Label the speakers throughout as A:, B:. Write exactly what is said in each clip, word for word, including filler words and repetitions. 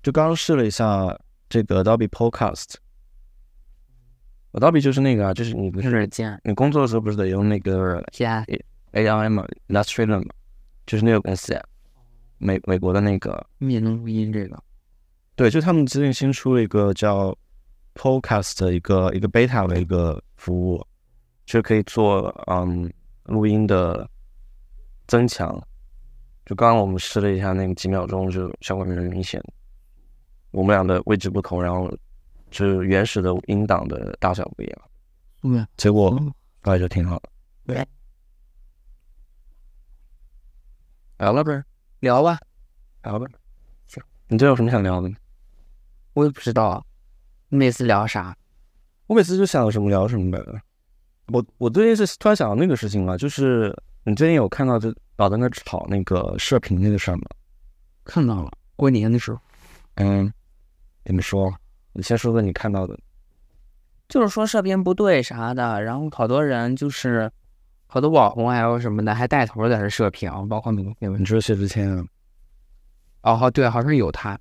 A: 就刚刚试了一下这个 Adobe Podcast。Adobe 就是那个啊，就是你不是你工作的时候不是得用那个 A I 嘛 ，Illustrator 嘛，就是那个公司呀，美美国的那个。
B: 你也能录音这个？
A: 对，就他们最近新出了一个叫 Podcast 的一个一个 beta 的一个服务，就可以做嗯录音的增强。就刚刚我们试了一下，那个几秒钟就效果很明显。我们俩的位置不同，然后就是原始的音档的大小不一样，
B: 嗯，
A: 结果后来就挺好的。
B: 对，聊了呗，聊吧，
A: 聊吧。行，你这有什么想聊的？
B: 我也不知道啊。你每次聊啥？
A: 我每次就想什么聊什么呗。我我最近是突然想到那个事情了，就是你最近有看到就老在那炒那个射频那个事儿吗？
B: 看到了，过年的时候。
A: 嗯，怎么说？你先说说你看到的。
B: 就是说射频不对啥的，然后好多人就是好多网红还有什么的还带头在这射频，包括明星。
A: 你说薛之谦啊？
B: 哦，对，好像有他。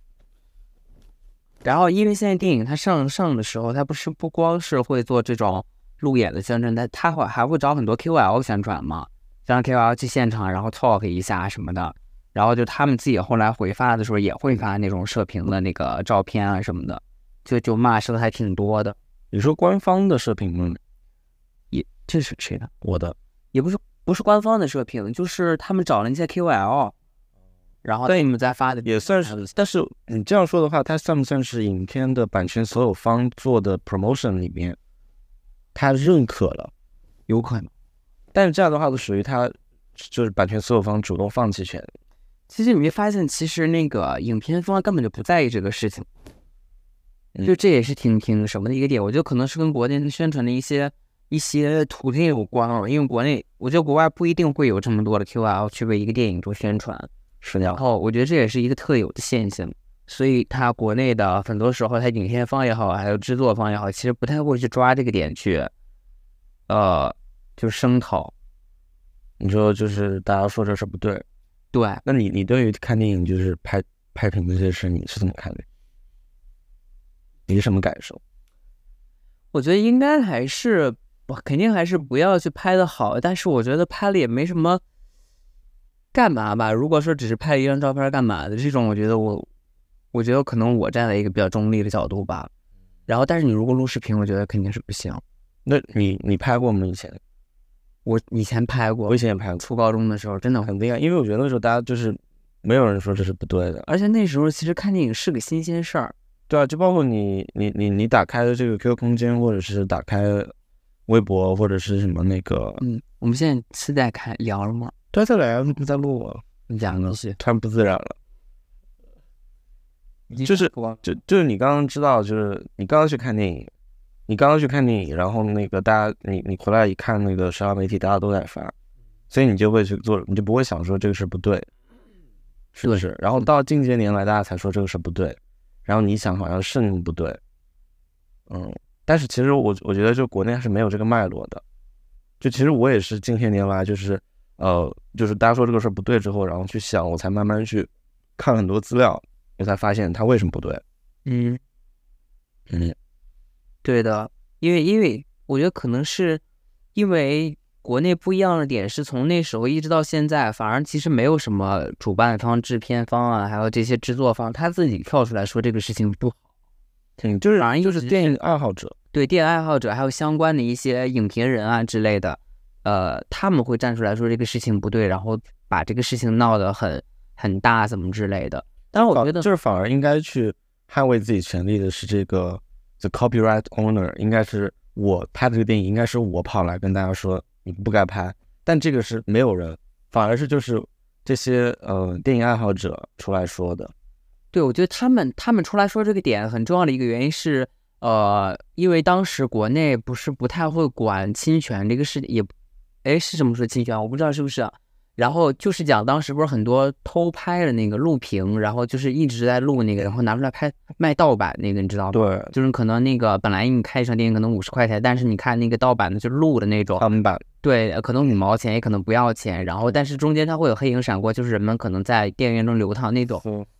B: 然后因为现在电影它上上的时候，它不是不光是会做这种路演的宣传，它它会还会找很多 K O L 宣传嘛，让 K O L 去现场，然后 talk 一下什么的。然后就他们自己后来回发的时候也会发那种射频的那个照片啊什么的，就就骂声还挺多的。
A: 你说官方的射频吗？
B: 也这是谁的？
A: 我的，
B: 也不是不是官方的射频，就是他们找了那些 K O L， 然后他们再发的，
A: 也算是。但是你这样说的话，它算不算是影片的版权所有方做的 promotion 里面，他认可了？
B: 有可能。
A: 但是这样的话，就属于他就是版权所有方主动放弃权。
B: 其实你会发现，其实那个影片方根本就不在意这个事情，就这也是挺挺什么的一个点。我觉得可能是跟国内宣传的一些一些途径有关了，因为国内我觉得国外不一定会有这么多的 K O L 去为一个电影做宣传，
A: 是的。
B: 然后我觉得这也是一个特有的现象，所以他国内的很多时候，他影片方也好，还有制作方也好，其实不太会去抓这个点去，呃，就声讨。
A: 你说就是大家说这事不对。
B: 对，
A: 那你你对于看电影就是拍拍屏的这些事，你是怎么看的？你是什么感受？
B: 我觉得应该还是，肯定还是不要去拍的好，但是我觉得拍了也没什么干嘛吧。如果说只是拍一张照片干嘛的这种，我觉得我，我觉得可能我站在一个比较中立的角度吧。然后，但是你如果录视频，我觉得肯定是不行。
A: 那你你拍过吗？以前？
B: 我以前拍过，
A: 我以前也拍过。
B: 初高中的时候真的
A: 很厉害，因为我觉得那时候大家就是没有人说这是不对的，
B: 而且那时候其实看电影是个新鲜事儿。
A: 对啊，就包括你你你你打开的这个 Q Q 空间，或者是打开微博，或者是什么那个，
B: 嗯，我们现在是在开聊了吗？
A: 对，再来不在录啊，
B: 你讲东西
A: 突然不自然了。就是就就是你刚刚知道，就是你刚刚去看电影。你刚刚去看电影，然后那个大家，你你回来一看那个社交媒体，大家都在发，所以你就会去做，你就不会想说这个是不对，是不是？然后到近些年来，大家才说这个是不对，然后你想好像是不对，嗯，但是其实我我觉得就国内还是没有这个脉络的，就其实我也是近些年来就是呃，就是大家说这个事不对之后，然后去想，我才慢慢去看很多资料，我才发现它为什么不对，
B: 嗯
A: 嗯。
B: 对的，因为因为我觉得可能是因为国内不一样的点是从那时候一直到现在，反而其实没有什么主办方、制片方啊，还有这些制作方他自己跳出来说这个事情不好，
A: 嗯，就是
B: 反而
A: 就是电影爱好者，
B: 对电影爱好者还有相关的一些影评人啊之类的，呃，他们会站出来说这个事情不对，然后把这个事情闹得很很大怎么之类的。但是我觉得
A: 就是反而应该去捍卫自己权利的是这个。The copyright owner 应该是我拍的这个电影，应该是我跑来跟大家说你不该拍，但这个是没有人，反而是就是这些呃电影爱好者出来说的。
B: 对，我觉得他们他们出来说这个点很重要的一个原因是，呃，因为当时国内不是不太会管侵权这个事，也，哎，是这么说侵权，我不知道是不是、啊。然后就是讲当时不是很多偷拍的那个录屏，然后就是一直在录那个，然后拿出来拍卖盗版那个，你知道吗？
A: 对，
B: 就是可能那个本来你看一场电影可能五十块钱，但是你看那个盗版的就录的那种
A: 盗版，
B: 对，可能五毛钱也可能不要钱，然后但是中间它会有黑影闪过，就是人们可能在电影院中流淌那种。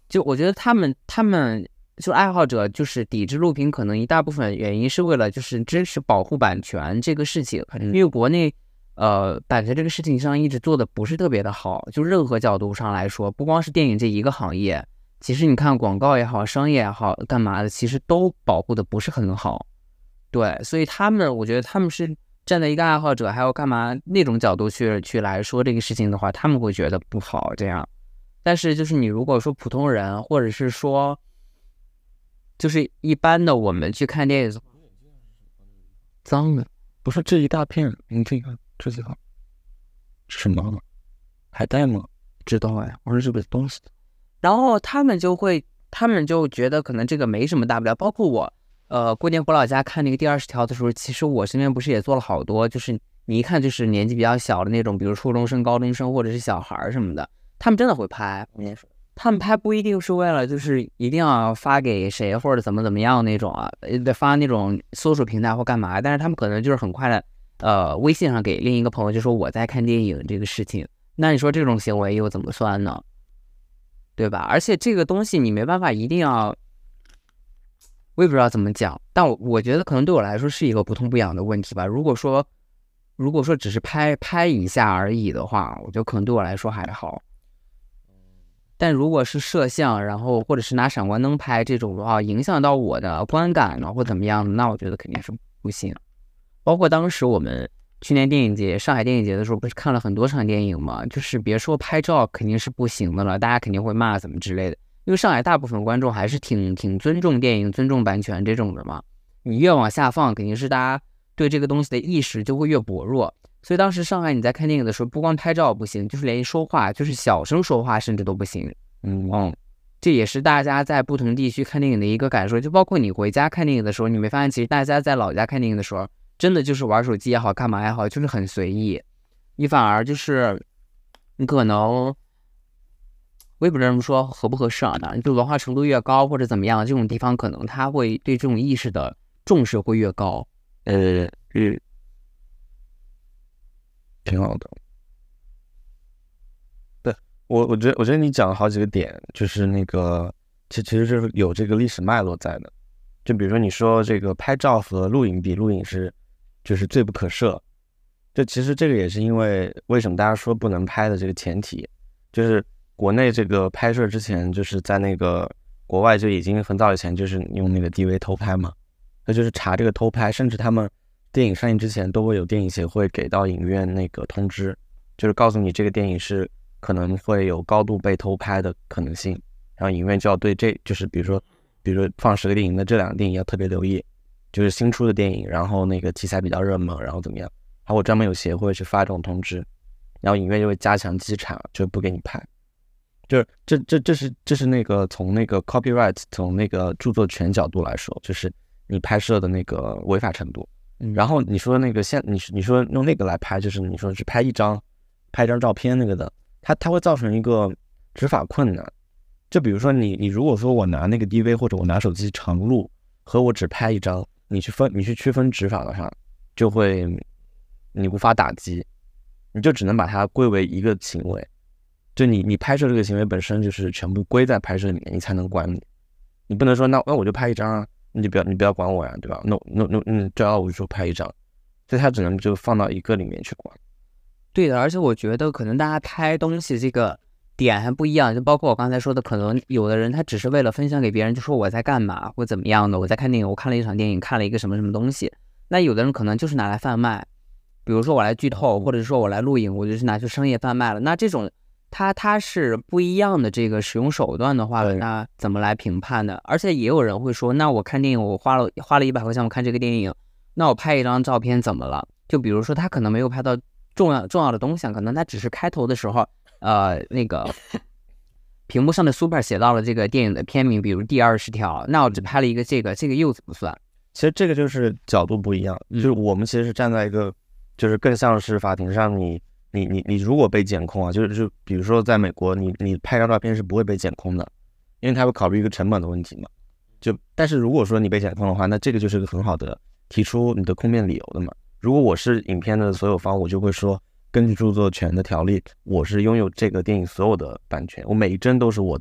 B: 就我觉得他们他们就爱好者就是抵制录屏，可能一大部分原因是为了就是支持保护版权这个事情，因为国内呃版权这个事情上一直做的不是特别的好，就任何角度上来说，不光是电影这一个行业，其实你看广告也好，商业也好，干嘛的，其实都保护的不是很好。对，所以他们我觉得他们是站在一个爱好者还有干嘛那种角度去去来说这个事情的话，他们会觉得不好这样。但是就是你如果说普通人，或者是说就是一般的我们去看电影，脏的
A: 不是这一大片，你这个这几个什么海带吗？
B: 知道哎，
A: 我说这个东西，
B: 然后他们就会他们就觉得可能这个没什么大不了，包括我呃过年回老家看那个第二十条的时候，其实我身边不是也做了好多，就是你一看就是年纪比较小的那种，比如初中生、高中生或者是小孩什么的，他们真的会拍。他们拍不一定是为了就是一定要发给谁或者怎么怎么样那种啊，得发那种搜索平台或干嘛，但是他们可能就是很快的呃微信上给另一个朋友就说我在看电影这个事情，那你说这种行为又怎么算呢？对吧？而且这个东西你没办法一定要，我也不知道怎么讲，但我我觉得可能对我来说是一个不痛不痒的问题吧。如果说如果说只是拍拍一下而已的话，我觉得可能对我来说还好。但如果是摄像，然后或者是拿闪光灯拍这种的话，影响到我的观感呢，或怎么样的，那我觉得肯定是不行。包括当时我们去年电影节、上海电影节的时候，不是看了很多场电影嘛？就是别说拍照肯定是不行的了，大家肯定会骂怎么之类的。因为上海大部分观众还是挺挺尊重电影、尊重版权这种的嘛。你越往下放，肯定是大家对这个东西的意识就会越薄弱。所以当时上海你在看电影的时候，不光拍照不行，就是连说话，就是小声说话甚至都不行。
A: 嗯
B: 嗯，这也是大家在不同地区看电影的一个感受。就包括你回家看电影的时候，你没发现其实大家在老家看电影的时候，真的就是玩手机也好，干嘛也好，就是很随意。你反而就是你可能我也不知道这么说合不合适啊，就文化程度越高或者怎么样，这种地方可能他会对这种意识的重视会越高。
A: 呃，嗯，挺好的。对，我我觉得我觉得你讲了好几个点，就是那个其其实是有这个历史脉络在的。就比如说你说这个拍照和录影比，录影是就是罪不可赦。就其实这个也是因为为什么大家说不能拍的这个前提，就是国内这个拍摄之前就是在那个国外就已经很早以前就是用那个 D V 偷拍嘛，那就是查这个偷拍，甚至他们电影上映之前都会有电影协会给到影院那个通知，就是告诉你这个电影是可能会有高度被偷拍的可能性，然后影院就要对这就是比如说比如说放十个电影，那这两个电影要特别留意，就是新出的电影，然后那个题材比较热门，然后怎么样，然后我专门有协会去发这种通知，然后影院就会加强稽查，就不给你拍。就是这这这是这是那个从那个 copyright 从那个著作权角度来说，就是你拍摄的那个违法程度。然后你说那个现你你说用那个来拍，就是你说是拍一张拍一张照片那个的，它它会造成一个执法困难。就比如说你你如果说我拿那个 D V 或者我拿手机长录和我只拍一张，你去分你去区分执法的话，就会你无法打击，你就只能把它归为一个行为。就你你拍摄这个行为本身就是全部归在拍摄里面，你才能管你。你不能说那那我就拍一张啊，你就不要你不要管我呀，对吧？那那那嗯，就要我就拍一张，所以它只能就放到一个里面去管。
B: 对的，而且我觉得可能大家拍东西这个点还不一样，就包括我刚才说的，可能有的人他只是为了分享给别人，就说我在干嘛或怎么样的，我在看电影，我看了一场电影，看了一个什么什么东西。那有的人可能就是拿来贩卖，比如说我来剧透，或者说我来录影，我就是拿去商业贩卖了。那这种它它是不一样的这个使用手段的话，那怎么来评判呢？而且也有人会说，那我看电影，我花了花了一百块钱，我看这个电影，那我拍一张照片怎么了？就比如说他可能没有拍到重要重要的东西，可能他只是开头的时候，呃，那个屏幕上的 super 写到了这个电影的片名，比如第二十条，那我只拍了一个这个，这个又怎么算？
A: 其实这个就是角度不一样，就是我们其实是站在一个，就是更像是法庭上你。你你你如果被检控啊，就是就比如说在美国，你你拍张照片是不会被检控的，因为他会考虑一个成本的问题嘛。就但是如果说你被检控的话，那这个就是个很好的提出你的控辩理由的嘛。如果我是影片的所有方，我就会说，根据著作权的条例，我是拥有这个电影所有的版权，我每一帧都是我的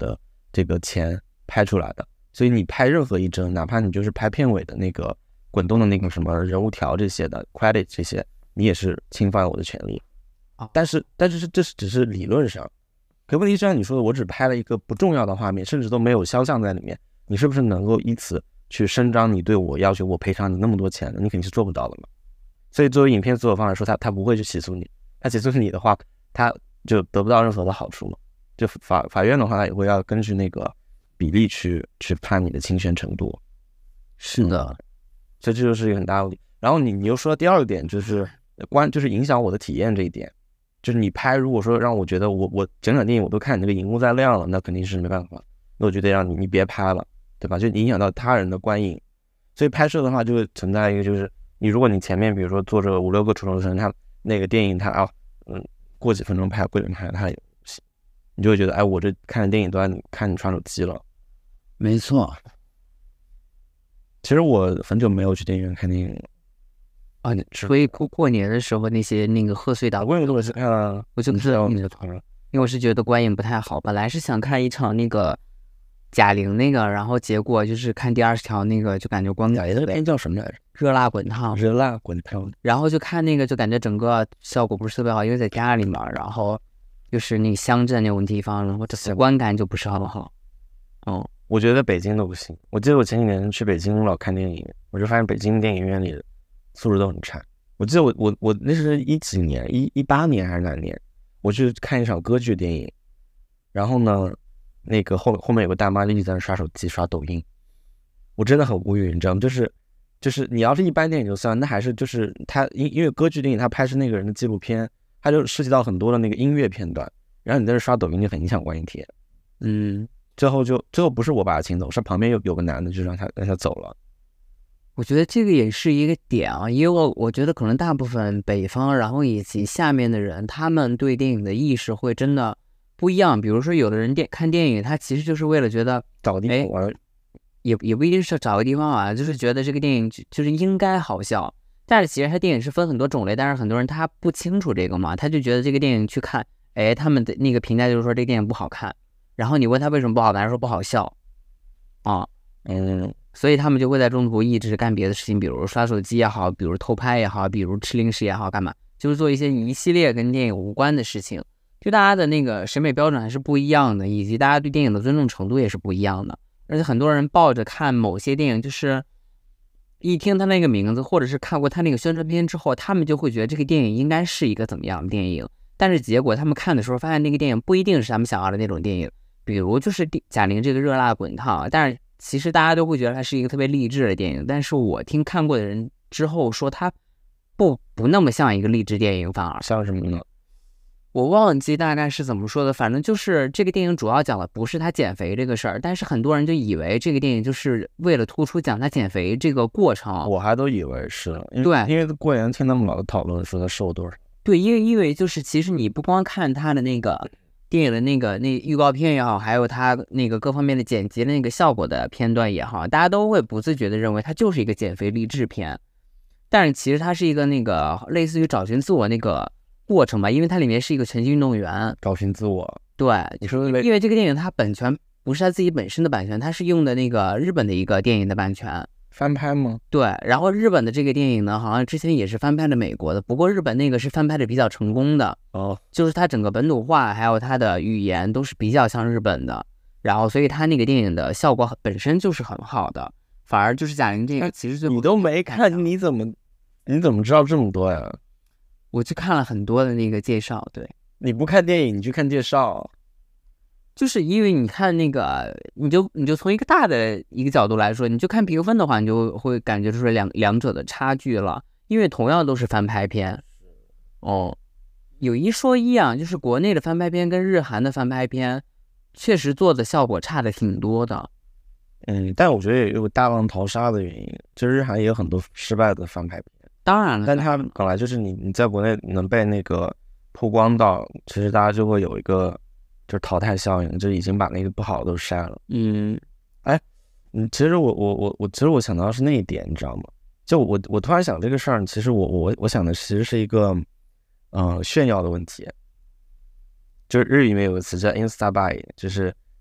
A: 这个钱拍出来的，所以你拍任何一帧，哪怕你就是拍片尾的那个滚动的那个什么人物条这些的 credit 这些，你也是侵犯我的权利。但是但是这是只是理论上，可问题就像你说的，我只拍了一个不重要的画面，甚至都没有肖像在里面，你是不是能够以此去伸张你对我要求我赔偿你那么多钱的？你肯定是做不到的嘛。所以作为影片所有方来说，他他不会去起诉你，他起诉你的话，他就得不到任何的好处嘛。就法法院的话，他也会要根据那个比例去去判你的侵权程度。
B: 是的，
A: 嗯、所以这就是一个很大的问题。然后你你又说到第二个点，就是关就是影响我的体验这一点。就是你拍，如果说让我觉得我我整场电影我都看你那个荧幕在亮了，那肯定是没办法，那我就得让你你别拍了，对吧？就影响到他人的观影。所以拍摄的话就会存在一个，就是你如果你前面比如说坐着五六个出头生，他那个电影他啊嗯过几分钟拍过几分钟拍他也不行，你就会觉得哎我这看的电影都在你看你刷手机了。
B: 没错。
A: 其实我很久没有去电影院看电影了。
B: 啊，所以过过年的时候那些那个贺岁档，
A: 我也我是看了，
B: 我就看了那个团，因为我是觉得观影不太好，本来是想看一场那个贾玲那个，然后结果就是看第二十条那个，就感觉观感
A: 那片叫什么来着？
B: 热辣滚烫，
A: 热辣滚烫。
B: 然后就看那个，就感觉整个效果不是特别好，因为在家里嘛，然后就是那个乡镇那种地方，然后这观感就不是很好。
A: 哦，我觉得北京都不行。我记得我前几年去北京老看电影，我就发现北京电影院里素质都很差。我记得我我我那是一几年，一一八年还是哪年，我去看一场歌剧电影，然后呢，那个后后面有个大妈一直在那刷手机刷抖音，我真的很无语，你知道吗？就是就是你要是一般电影就算，那还是就是他因因为歌剧电影他拍是那个人的纪录片，他就涉及到很多的那个音乐片段，然后你在这刷抖音就很影响观影体验。嗯，最后就最后不是我把他请走，是旁边有有个男的就让他让他走了。
B: 我觉得这个也是一个点啊，因为我我觉得可能大部分北方，然后以及下面的人，他们对电影的意识会真的不一样。比如说，有的人电看电影，他其实就是为了觉得
A: 找个地方玩，
B: 也也不一定是找个地方玩，就是觉得这个电影就就是应该好笑。但是其实他电影是分很多种类，但是很多人他不清楚这个嘛，他就觉得这个电影去看，哎，他们的那个评价就是说这个电影不好看，然后你问他为什么不好看，他说不好笑啊，嗯。所以他们就会在中途一直干别的事情，比如刷手机也好，比如偷拍也好，比如吃零食也好，干嘛？就是做一些一系列跟电影无关的事情。就大家的那个审美标准还是不一样的，以及大家对电影的尊重程度也是不一样的。而且很多人抱着看某些电影，就是一听他那个名字，或者是看过他那个宣传片之后，他们就会觉得这个电影应该是一个怎么样的电影。但是结果他们看的时候，发现那个电影不一定是他们想要的那种电影。比如就是贾玲这个《热辣滚烫》，但是其实大家都会觉得它是一个特别励志的电影，但是我听看过的人之后说它不不那么像一个励志电影，反而
A: 像什么呢？
B: 我忘记大概是怎么说的，反正就是这个电影主要讲的不是他减肥这个事儿，但是很多人就以为这个电影就是为了突出讲他减肥这个过程。
A: 我还都以为是，
B: 对，
A: 因为过年听他们老讨论说他瘦多少。
B: 对，因为因为就是其实你不光看他的那个电影的那个那预告片也好，还有它那个各方面的剪辑的那个效果的片段也好，大家都会不自觉的认为它就是一个减肥励志片，但是其实它是一个那个类似于找寻自我那个过程吧，因为它里面是一个拳击运动员
A: 找寻自我。
B: 对，
A: 你说
B: 因为这个电影它本权不是他自己本身的版权，它是用的那个日本的一个电影的版权。
A: 翻拍吗？
B: 对，然后日本的这个电影呢，好像之前也是翻拍的美国的，不过日本那个是翻拍的比较成功的
A: 哦，
B: 就是它整个本土化还有它的语言都是比较像日本的，然后所以它那个电影的效果本身就是很好的，反而就是贾玲这个其实最后
A: 你都没看，你怎么你怎么知道这么多呀？
B: 我去看了很多的那个介绍。对，
A: 你不看电影，你去看介绍。
B: 就是因为你看那个，你就你就从一个大的一个角度来说，你就看评分的话，你就会感觉出两两者的差距了。因为同样都是翻拍片，哦，有一说一啊，就是国内的翻拍片跟日韩的翻拍片，确实做的效果差的挺多的。
A: 嗯，但我觉得也有大浪淘沙的原因，就是日韩也有很多失败的翻拍片。
B: 当然了，
A: 但它本来就是你你在国内能被那个曝光到，其实大家就会有一个。就是淘汰效应，就已经把那个不好的都筛了。
B: 嗯，
A: 哎，嗯，其实我我我我，其实我想到的是那一点，你知道吗？就我我突然想这个事儿，其实我我我想的其实是一个，呃，炫耀的问题。就是日语里面有个词叫 insta buy，就是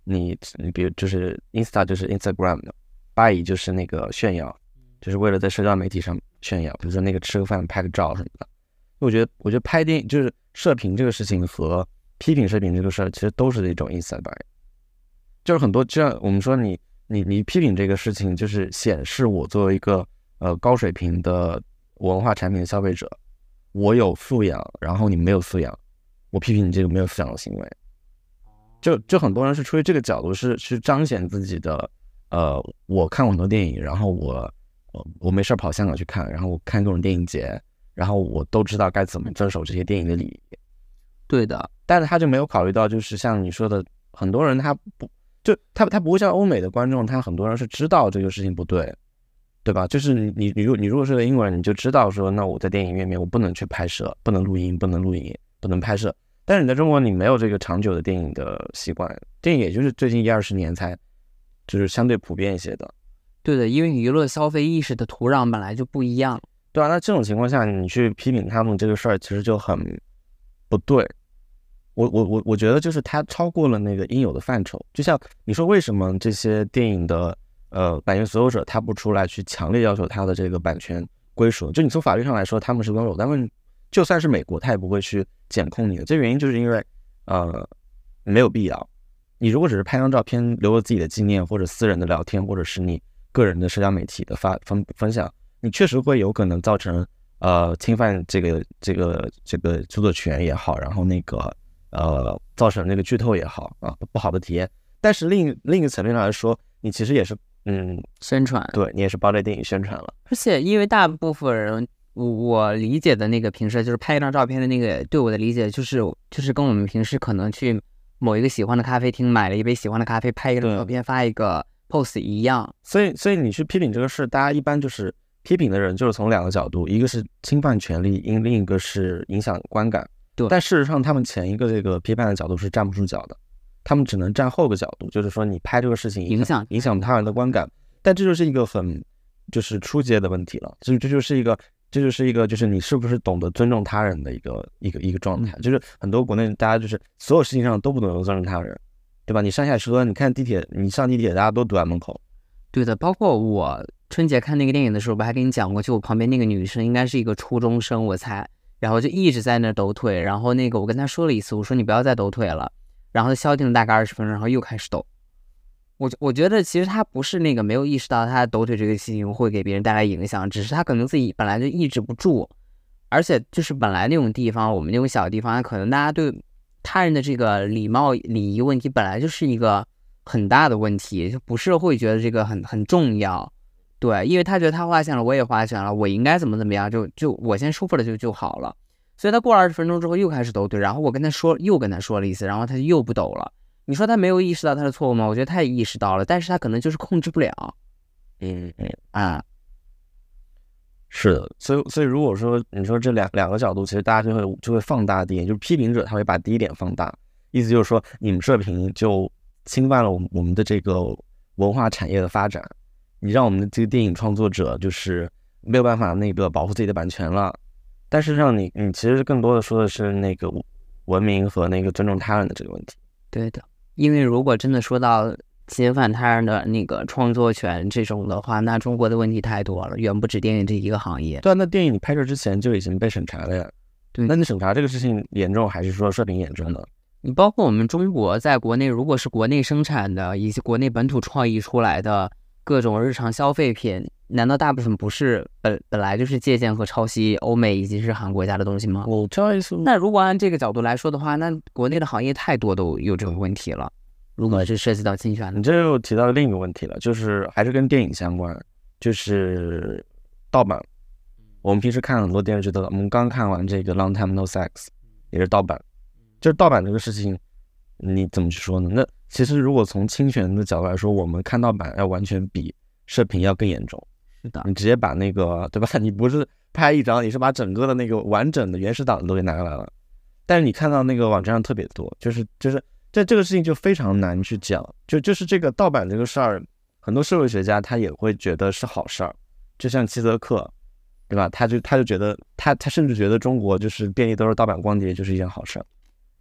A: 你你比如就是 Insta 就是 Instagram 的，Buy 就是那个炫耀，就是为了在社交媒体上炫耀，比如说那个吃个饭拍个照什么的。我觉得我觉得拍电影就是社评这个事情和批评社评这个事儿，其实都是一种 Insta Buy， 就是很多这样我们说你你你批评这个事情，就是显示我作为一个呃高水平的文化产品的消费者，我有素养，然后你没有素养，我批评你这个没有素养的行为。就就很多人是出于这个角度，是去彰显自己的，呃，我看过很多电影，然后我我我没事跑香港去看，然后我看各种电影节，然后我都知道该怎么遵守这些电影的礼仪。
B: 对的，
A: 但是他就没有考虑到，就是像你说的，很多人他不就他他不会像欧美的观众，他很多人是知道这个事情不对，对吧？就是你你你如你如果是个英国人，你就知道说，那我在电影院里面我不能去拍摄，不能录音，不能录影，不能拍摄。但是你在中国，你没有这个长久的电影的习惯，电影也就是最近一二十年才就是相对普遍一些的。
B: 对的，因为娱乐消费意识的土壤本来就不一样。
A: 对啊，那这种情况下，你去批评他们这个事儿，其实就很不对。我我我我觉得就是它超过了那个应有的范畴。就像你说，为什么这些电影的呃版权所有者他不出来去强烈要求他的这个版权归属？就你从法律上来说，他们是拥有，但是就算是美国，他也不会去检控你的。这原因就是因为呃没有必要。你如果只是拍张照片留了自己的纪念，或者私人的聊天，或者是你个人的社交媒体的发分分享，你确实会有可能造成呃侵犯这个这个这个著作权也好，然后那个呃造成那个剧透也好啊不好的体验。但是另另一个层面上来说，你其实也是嗯
B: 宣传，
A: 对你也是帮这电影宣传了。
B: 而且因为大部分人。我理解的那个平时就是拍一张照片的那个，对我的理解就是就是跟我们平时可能去某一个喜欢的咖啡厅买了一杯喜欢的咖啡，拍一个照片发一个 post 一样。
A: 所以所以你去批评这个事，大家一般就是批评的人就是从两个角度，一个是侵犯权利，另一个是影响观感。
B: 对，
A: 但事实上他们前一个这个批判的角度是站不住脚的，他们只能站后个角度，就是说你拍这个事情影响影响他人的观感。但这就是一个很就是初阶的问题了，这这就是一个。这就是一个，就是你是不是懂得尊重他人的一个一个一个状态。就是很多国内大家就是所有事情上都不懂得尊重他人，对吧？你上下车，你看地铁，你上地铁，大家都堵在门口。
B: 对的，包括我春节看那个电影的时候，我还跟你讲过，就我旁边那个女生应该是一个初中生，我猜，然后就一直在那抖腿，然后那个我跟她说了一次，我说你不要再抖腿了，然后消停了大概二十分钟，然后又开始抖。我我觉得其实他不是那个没有意识到他抖腿这个事情会给别人带来影响，只是他可能自己本来就抑制不住，而且就是本来那种地方，我们那种小地方，可能大家对他人的这个礼貌礼仪问题本来就是一个很大的问题，就不是会觉得这个很很重要，对，因为他觉得他花钱了，我也花钱了，我应该怎么怎么样，就就我先舒服了就就好了，所以他过了二十分钟之后又开始抖腿，然后我跟他说又跟他说了一次，然后他就又不抖了。你说他没有意识到他的错误吗？我觉得他也意识到了，但是他可能就是控制不了。
A: 嗯嗯
B: 啊，
A: 是的，所以所以如果说你说这两两个角度，其实大家就会就会放大第一点，就是批评者他会把第一点放大，意思就是说你们社评就侵犯了我们我们的这个文化产业的发展，你让我们的这个电影创作者就是没有办法那个保护自己的版权了。但事实上你你其实更多的说的是那个文明和那个尊重他人的这个问题。
B: 对的。因为如果真的说到侵犯他人的那个创作权这种的话，那中国的问题太多了，远不止电影这一个行业。
A: 对啊，那电影你拍摄之前就已经被审查了呀。
B: 对，
A: 那你审查这个事情严重还是说社评严重呢？
B: 你包括我们中国在国内，如果是国内生产的以及国内本土创意出来的各种日常消费品，难道大部分不是本本来就是借鉴和抄袭欧美以及日韩国家的东西吗？
A: 我这意思。
B: 那如果按这个角度来说的话，那国内的行业太多都有这种问题了。如果是涉及到侵权的，
A: 你这又提到另一个问题了，就是还是跟电影相关，就是盗版。我们平时看很多电视剧的，我们刚看完这个《Long Time No Sex》，也是盗版。就是盗版这个事情，你怎么去说呢？那其实如果从侵权的角度来说，我们看盗版要完全比社评要更严重。
B: 是的，
A: 你直接把那个对吧？你不是拍一张，你是把整个的那个完整的原始档都给拿来了。但是你看到那个网站上特别多，就是就是这这个事情就非常难去讲。就就是这个盗版这个事儿，很多社会学家他也会觉得是好事儿。就像齐泽克，对吧？他就他就觉得他他甚至觉得中国就是遍地都是盗版光碟就是一件好事儿。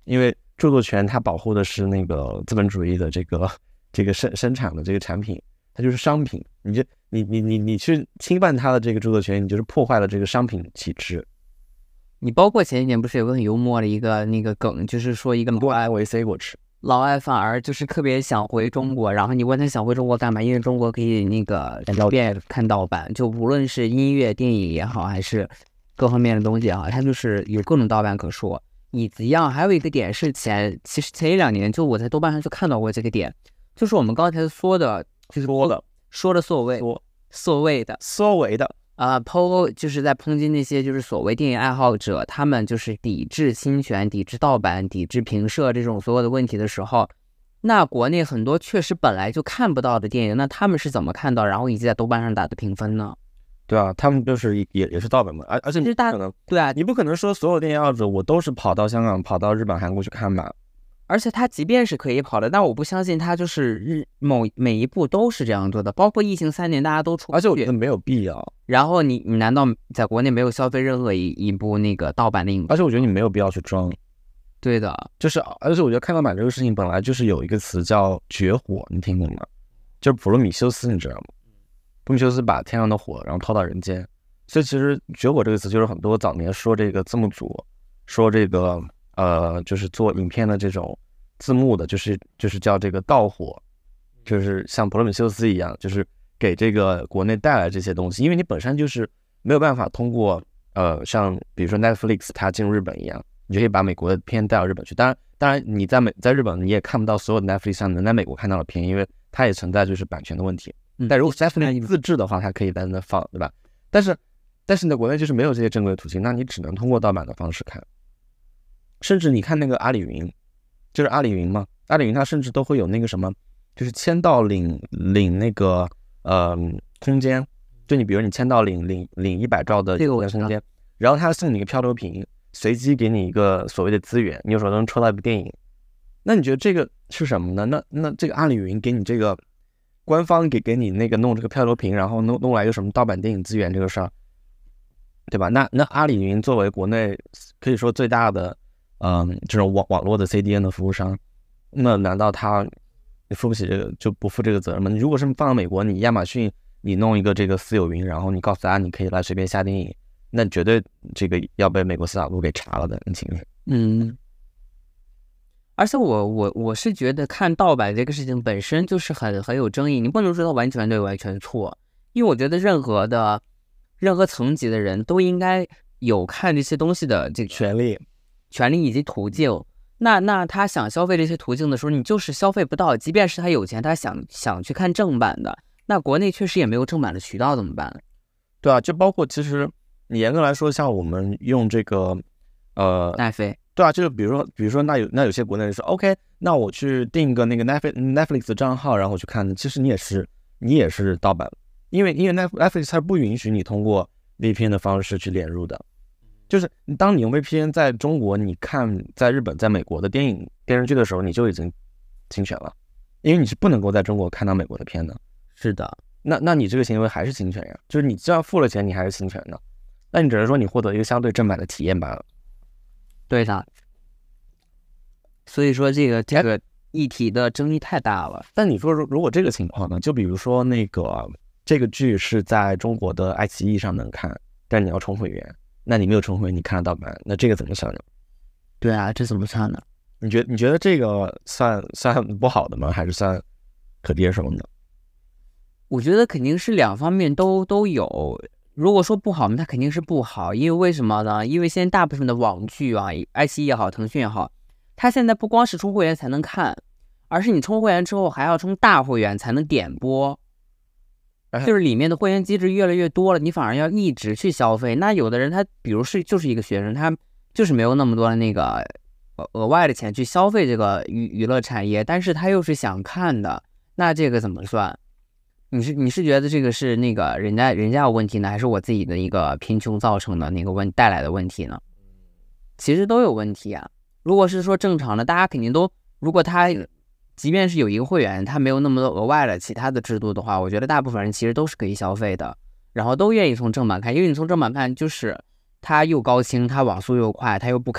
A: 因为著作权它保护的是那个资本主义的这个这个生生产的这个产品，它就是商品，你就你你你你去侵犯它的这个著作权，你就是破坏了这个商品体制。
B: 你包括前几年不是有个很幽默的一个那个梗，就是说一个
A: 多爱维 C 过吃。
B: 老外反而就是特别想回中国，然后你问他想回中国干嘛？因为中国可以那个随便看盗版，就无论是音乐、电影也好，还是各方面的东西也好，它就是有各种盗版可说。椅子一样，还有一个点是前，其实前一两年就我在豆瓣上就看到过这个点，就是我们刚才说的，就是
A: 说的
B: 说的所谓所谓的
A: 所谓的
B: 啊，剖就是在抨击那些就是所谓电影爱好者，他们就是抵制侵权、抵制盗版、抵制评社这种所有的问题的时候，那国内很多确实本来就看不到的电影，那他们是怎么看到，然后以及在豆瓣上打的评分呢？
A: 对啊，他们就是也也是盗版嘛，而而且你不可能
B: 对啊，
A: 你不可能说所有电影爱好者我都是跑到香港、跑到日本、韩国去看吧。
B: 而且他即便是可以跑的，但我不相信他就是日某每一部都是这样做的，包括疫情三年大家都出，
A: 而且我觉得没有必要。
B: 然后你你难道在国内没有消费任何一一部那个盗版的影片？
A: 而且我觉得你没有必要去装。
B: 对的，
A: 就是而且我觉得看盗版这个事情本来就是有一个词叫绝火，你听过吗？就是普罗米修斯，你知道吗？普罗米修斯把天上的火然后抛到人间，所以其实绝火这个词就是很多早年说这个字幕组说这个。呃，就是做影片的这种字幕的，就是就是叫这个盗火，就是像普罗米修斯一样，就是给这个国内带来这些东西，因为你本身就是没有办法通过呃，像比如说 Netflix 它进入日本一样，你就可以把美国的片带到日本去。当然，当然你在美在日本你也看不到所有的 Netflix 上能在美国看到的片，因为它也存在就是版权的问题。但如果 Netflix 自制的话，它可以在那放，对吧？但是但是你在国内就是没有这些正规途径，那你只能通过盗版的方式看。甚至你看那个阿里云，就是阿里云嘛，阿里云它甚至都会有那个什么，就是签到领领那个呃空间，就你比如你签到领领领一百兆的
B: 这个
A: 空间，然后他送你一个漂流瓶，随机给你一个所谓的资源，你有时候能抽到一部电影。那你觉得这个是什么呢？那那这个阿里云给你这个官方给给你那个弄这个漂流瓶，然后弄弄来一个什么盗版电影资源这个事儿，对吧？那那阿里云作为国内可以说最大的。嗯，这种网网络的 C D N 的服务商，那难道他你付不起这个就不负这个责任吗？你如果是放到美国，你亚马逊你弄一个这个私有云，然后你告诉大家你可以来随便下电影，那绝对这个要被美国司法部给查了的，你清楚？
B: 嗯，而且我我我是觉得看盗版这个事情本身就是很很有争议，你不能说它完全对完全错，因为我觉得任何的任何层级的人都应该有看这些东西的这个
A: 权利。
B: 权利以及途径，那那他想消费这些途径的时候，你就是消费不到。即便是他有钱，他想想去看正版的，那国内确实也没有正版的渠道，怎么办？
A: 对啊，就包括其实你严格来说，像我们用这个呃
B: 奈飞，
A: 对啊，就是比如说比如说那有那有些国内人说 OK， 那我去订个那个 Netflix Netflix 的账号，然后我去看，其实你也是你也是盗版，因为因为 Netflix 它不允许你通过 V P N 的方式去连入的。就是当你用 V P N 在中国你看在日本在美国的电影电视剧的时候，你就已经侵权了，因为你是不能够在中国看到美国的片的。
B: 是的，
A: 那那你这个行为还是侵权呀，就是你既然付了钱你还是侵权的，那你只能说你获得一个相对正版的体验罢了。
B: 对的，所以说这个这个议题的争议太大了。
A: 但你说如果这个情况呢，就比如说那个这个剧是在中国的爱奇艺上能看，但你要充会员，那你没有充会员，你看得盗版，那这个怎么算呢？
B: 对啊，这怎么算呢？
A: 你觉得你觉得这个算算不好的吗？还是算可接受呢？
B: 我觉得肯定是两方面都都有。如果说不好嘛，它肯定是不好，因为为什么呢？因为现在大部分的网剧啊，爱奇艺也好，腾讯也好，它现在不光是充会员才能看，而是你充会员之后还要充大会员才能点播。就是里面的会员机制越来越多了，你反而要一直去消费。那有的人他比如是就是一个学生，他就是没有那么多的那个额外的钱去消费这个娱娱乐产业，但是他又是想看的，那这个怎么算？你是你是觉得这个是那个人家人家有问题呢，还是我自己的一个贫穷造成的那个问带来的问题呢？其实都有问题啊。如果是说正常的，大家肯定都，如果他即便是有一个会员，他没有那么多额外的其他的制度的话，我觉得大部分人其实都是可以消费的，然后都愿意从正版看，因为你从正版看就是它又高清，它网速又快，它又不卡，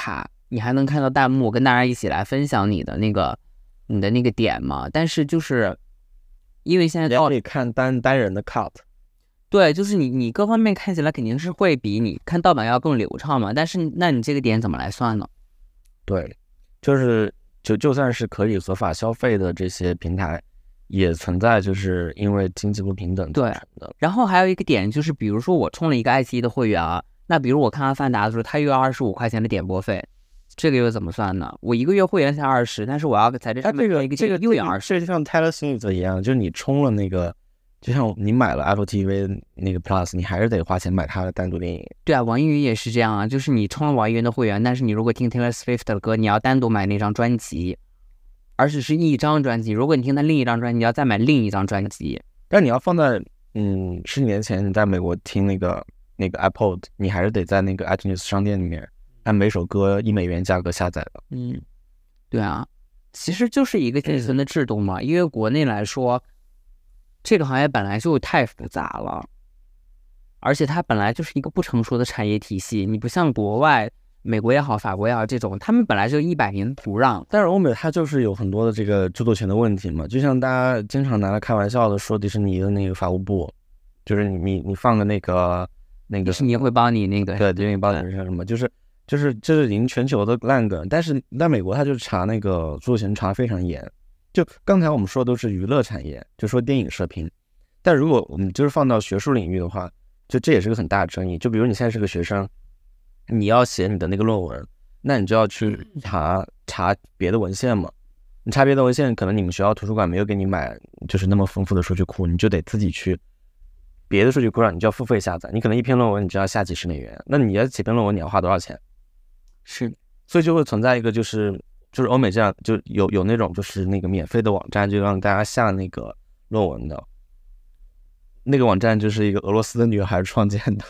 B: 你还能看到弹幕，跟大家一起来分享你的那个你的那个点嘛。但是就是因为现在
A: 到底看单单人的 cut，
B: 对，就是你你各方面看起来肯定是会比你看盗版要更流畅嘛。但是那你这个点怎么来算呢？
A: 对，就是就就算是可以合法消费的这些平台，也存在就是因为经济不平等造成的。
B: 然后还有一个点就是，比如说我充了一个爱奇艺的会员啊，那比如我看《阿凡达》的时候，它又要二十五块钱的点播费，这个又怎么算呢？我一个月会员才二十，但是我要在这上面
A: 这
B: 一个
A: 这个
B: 又要二十，
A: 这就像 Taylor Swift 一样，就是你充了那个，就像你买了 Apple T V 那个 Plus， 你还是得花钱买它的单独电影。
B: 对啊，网易云也是这样啊，就是你充了网易云的会员，但是你如果听 Taylor Swift 的歌，你要单独买那张专辑，而且是一张专辑。如果你听他另一张专辑，你要再买另一张专辑。
A: 但你要放在嗯十几年前，你在美国听那个那个 iPod， 你还是得在那个 iTunes 商店里面按每首歌一美元价格下载的。
B: 嗯，对啊，其实就是一个现存的制度嘛。因为国内来说，这个行业本来就太复杂了，而且它本来就是一个不成熟的产业体系。你不像国外，美国也好，法国也好，这种他们本来就一百年不让。
A: 但是欧美它就是有很多的这个著作权的问题嘛，就像大家经常拿来开玩笑的说迪士尼的那个法务部，就是你你你放个那个那个
B: 迪士尼会帮你那个
A: 对迪士尼帮你什么，就是就是这是已经全球的烂梗。但是在美国它就查那个著作权查非常严。就刚才我们说的都是娱乐产业，就说电影射频，但如果我们就是放到学术领域的话，就这也是个很大的争议。就比如你现在是个学生，你要写你的那个论文，那你就要去查查别的文献嘛。你查别的文献，可能你们学校图书馆没有给你买就是那么丰富的数据库，你就得自己去别的数据库上，你就要付费下载。你可能一篇论文你就要下几十美元，那你要写篇论文你要花多少钱？
B: 是，
A: 所以就会存在一个就是就是欧美这样就有有那种就是那个免费的网站，就让大家下那个论文的。那个网站就是一个俄罗斯的女孩创建的。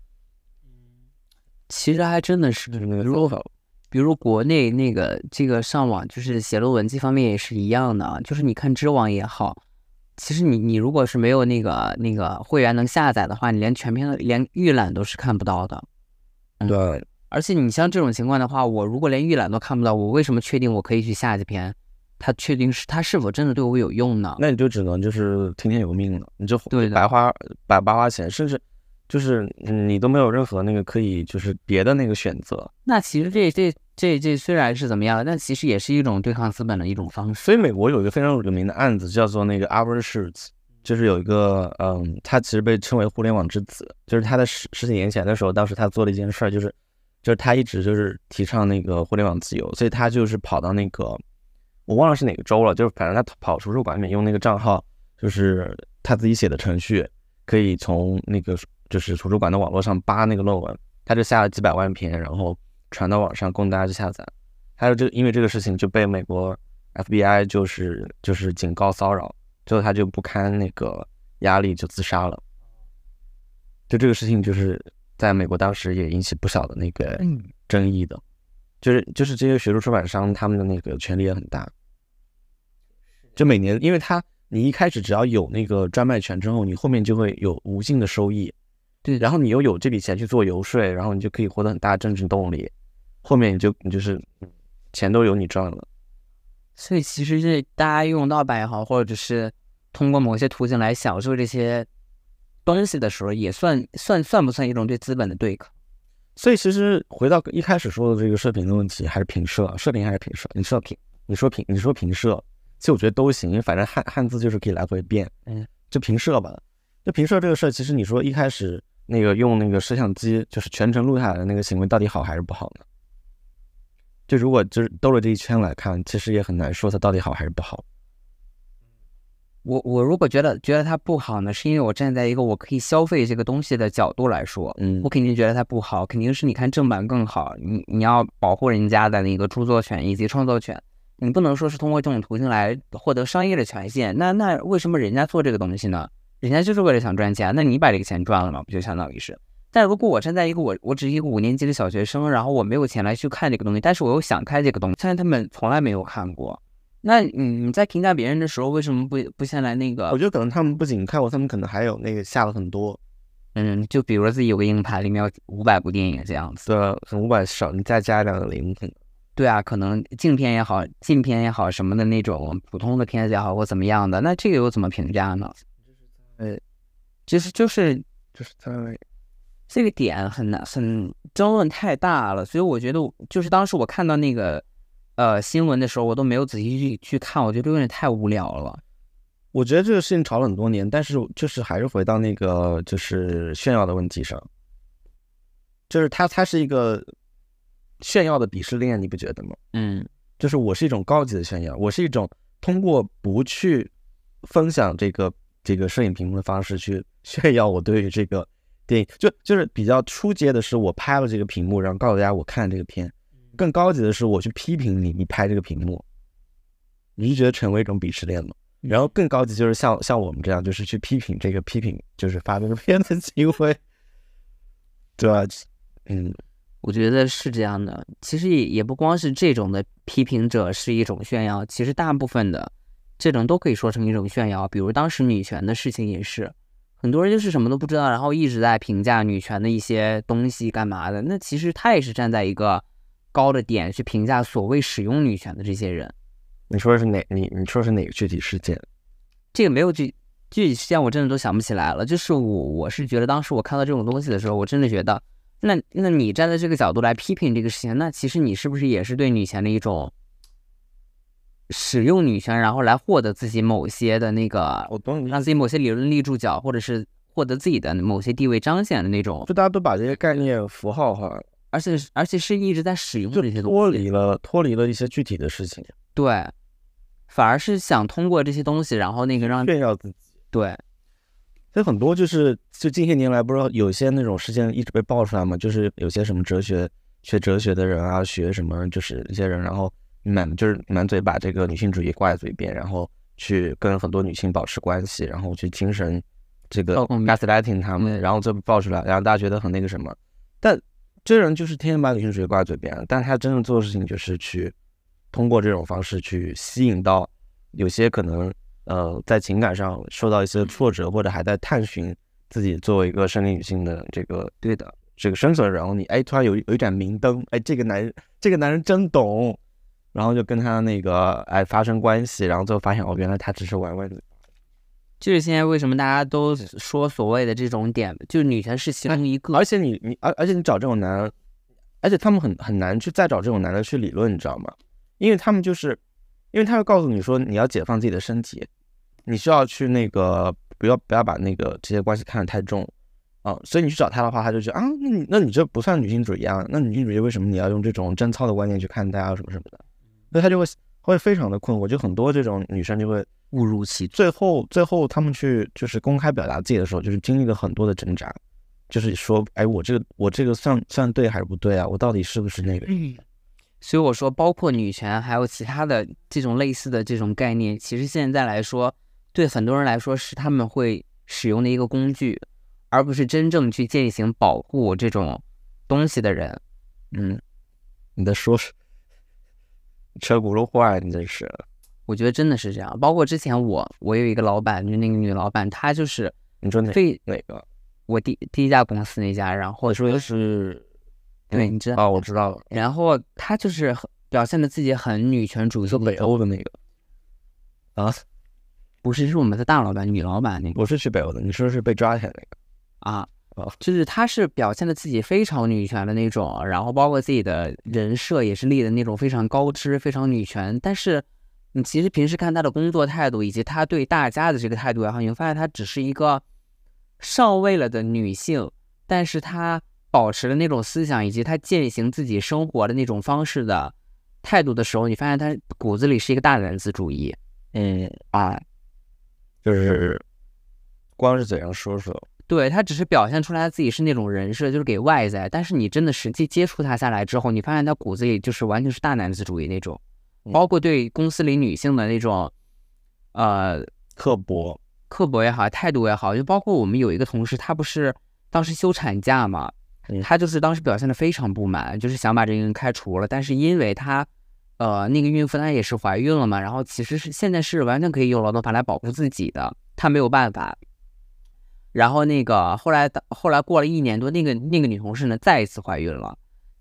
B: 其实还真的是，比如比如国内那个这个上网就是写论文这方面也是一样的，就是你看知网也好，其实你你如果是没有那个那个会员能下载的话，你连全篇连预览都是看不到的。
A: 嗯、对，
B: 而且你像这种情况的话，我如果连预览都看不到，我为什么确定我可以去下这篇？它确定是它是否真的对我有用呢？
A: 那你就只能就是听天由命了，你就
B: 对
A: 白花白白花钱，甚至就是你都没有任何那个可以就是别的那个选择。
B: 那其实这这这这虽然是怎么样，但其实也是一种对抗资本的一种方式。
A: 所以美国有一个非常有名的案子叫做那个 Albert Schutz， 就是有一个嗯，他其实被称为互联网之子，就是他在十十几年前的时候，当时他做了一件事儿，就是就是他一直就是提倡那个互联网自由，所以他就是跑到那个我忘了是哪个州了，就是反正他跑图书馆里面用那个账号，就是他自己写的程序，可以从那个就是图书馆的网络上扒那个论文，他就下了几百万篇，然后传到网上供大家去下载。还有这因为这个事情就被美国 F B I 就是就是警告骚扰，最后他就不堪那个压力就自杀了。就这个事情就是在美国当时也引起不小的那个争议的。就是就是这些学术出版商他们的那个权力也很大，就每年因为他你一开始只要有那个专卖权之后，你后面就会有无尽的收益，
B: 对，
A: 然后你又有这笔钱去做游说，然后你就可以获得很大的政治动力，后面你就你就是钱都由你赚了。
B: 所以其实是大家用盗版也好，或者是通过某些途径来享受这些东西的时候，也算算算不算一种对资本的对抗？
A: 所以其实回到一开始说的这个射频的问题，还是平射，射频还是平射？你射频，你说平，你说平射，其实我觉得都行，因为反正汉汉字就是可以来回变，
B: 嗯，
A: 就平射吧。就平射这个事儿，其实你说一开始那个用那个摄像机就是全程录下来的那个行为，到底好还是不好呢？就如果就是兜了这一圈来看，其实也很难说它到底好还是不好。
B: 我我如果觉得觉得它不好呢，是因为我站在一个我可以消费这个东西的角度来说，
A: 嗯，
B: 我肯定觉得它不好，肯定是你看正版更好，你你要保护人家的那个著作权以及创作权，你不能说是通过这种途径来获得商业的权限。那那为什么人家做这个东西呢？人家就是为了想赚钱，那你把这个钱赚了嘛，不就相当于是？但如果我站在一个我我只是一个五年级的小学生，然后我没有钱来去看这个东西，但是我又想看这个东西，但他们从来没有看过。那你在评价别人的时候，为什么不不先来那个？
A: 我觉得可能他们不仅看过，他们可能还有那个下了很多。
B: 嗯，就比如说自己有个硬盘，里面有五百部电影这样子。
A: 对，很五百少，你再加两个零，
B: 对啊，可能镜片也好，镜片也好什么的那种普通的片子也好或怎么样的，那这个又怎么评价呢？呃，就是就是
A: 就是在
B: 这个点很难，很争论太大了，所以我觉得就是当时我看到那个呃新闻的时候，我都没有仔细去去看，我觉得有点太无聊了。
A: 我觉得这个事情吵了很多年，但是就是还是回到那个就是炫耀的问题上，就是它它是一个炫耀的鄙视链，你不觉得吗？
B: 嗯，
A: 就是我是一种高级的炫耀，我是一种通过不去分享这个这个摄影屏幕的方式去炫耀我对于这个电影，就就是比较初阶的是我拍了这个屏幕，然后告诉大家我看这个片，更高级的是我去批评你，你拍这个屏幕，你就觉得成为一种鄙视链吗？然后更高级就是像像我们这样，就是去批评这个批评，就是发这个片的行为，对吧？嗯，
B: 我觉得是这样的。其实也也不光是这种的批评者是一种炫耀，其实大部分的这种都可以说成一种炫耀。比如当时女权的事情也是，很多人就是什么都不知道，然后一直在评价女权的一些东西干嘛的。那其实他也是站在一个高的点去评价所谓使用女权的这些人。
A: 你说的是哪？你你说的是哪个具体事件？
B: 这个没有具具体事件，我真的都想不起来了。就是我我是觉得当时我看到这种东西的时候，我真的觉得，那那你站在这个角度来批评这个事情，那其实你是不是也是对女权的一种使用女权，然后来获得自己某些的那个，
A: 我懂你，
B: 让自己某些理论立住脚，或者是获得自己的某些地位彰显的那种，
A: 就大家都把这些概念符号化，
B: 而且而且是一直在使用
A: 就
B: 这些东西，
A: 脱离了脱离了一些具体的事情，
B: 对，反而是想通过这些东西，然后那个让
A: 炫耀自己。
B: 对，
A: 所以很多就是就近些年来，不是有些那种事件一直被爆出来嘛，就是有些什么哲学学哲学的人啊，学什么就是一些人，然后满就是满嘴把这个女性主义挂在嘴边，然后去跟很多女性保持关系，然后去精神这个 gaslighting 他们，然后就爆出来，然后大家觉得很那个什么，但这人就是天天把女性主义挂在嘴边，但他真正做的事情就是去通过这种方式去吸引到有些可能呃在情感上受到一些挫折，或者还在探寻自己作为一个生理女性的这个
B: 对的
A: 这个身份，然后你哎突然有有一盏明灯，哎这个男人这个男人真懂，然后就跟他那个哎发生关系，然后最后发现哦原来他只是玩玩的。
B: 就是现在为什么大家都说所谓的这种点，就是女权是其中一个，
A: 而且你你而而且你找这种男，而且他们很很难去再找这种男的去理论，你知道吗？因为他们就是因为他会告诉你说你要解放自己的身体，你需要去那个不要不要把那个这些关系看得太重啊，所以你去找他的话，他就觉得啊，那你那你这不算女性主义啊，那女性主义为什么你要用这种贞操的观念去看待啊什么什么的？所以他就会会非常的困惑，就很多这种女生就会
B: 误入其中。
A: 最后最后他们去就是公开表达自己的时候，就是经历了很多的挣扎，就是说，哎，我这个我这个算算对还是不对啊？我到底是不是那个？
B: 嗯，所以我说，包括女权，还有其他的这种类似的这种概念，其实现在来说，对很多人来说是他们会使用的一个工具，而不是真正去践行保护这种东西的人。嗯，
A: 你在说是车轱辘话，你这是？
B: 我觉得真的是这样。包括之前我我有一个老板，就那个女老板，她就是
A: 你说哪
B: 非
A: 哪个？
B: 我第第一家公司那家，然后
A: 我说的是，
B: 对，你知道
A: 啊、哦，我知道了。
B: 然后她就是表现的自己很女权主义，
A: 说北欧的那个啊，
B: 不是，是我们的大老板女老板那个。
A: 我是去北欧的，你说是被抓起来那个
B: 啊。
A: 哦，
B: 就是她是表现的自己非常女权的那种，然后包括自己的人设也是立的那种非常高知、非常女权。但是你其实平时看她的工作态度以及她对大家的这个态度也好，你会发现她只是一个上位了的女性，但是她保持了那种思想以及她践行自己生活的那种方式的态度的时候，你发现她骨子里是一个大男子主义。
A: 嗯
B: 啊，
A: 就是光是嘴上说说。
B: 对，他只是表现出来他自己是那种人设，就是给外在，但是你真的实际接触他下来之后，你发现他骨子里就是完全是大男子主义那种，包括对公司里女性的那种呃
A: 刻薄
B: 刻薄也好，态度也好，就包括我们有一个同事，他不是当时休产假嘛，他就是当时表现的非常不满，就是想把这个人开除了，但是因为他呃那个孕妇她也是怀孕了嘛，然后其实是现在是完全可以用劳动法来保护自己的，他没有办法。然后那个后来后来过了一年多，那个那个女同事呢再一次怀孕了，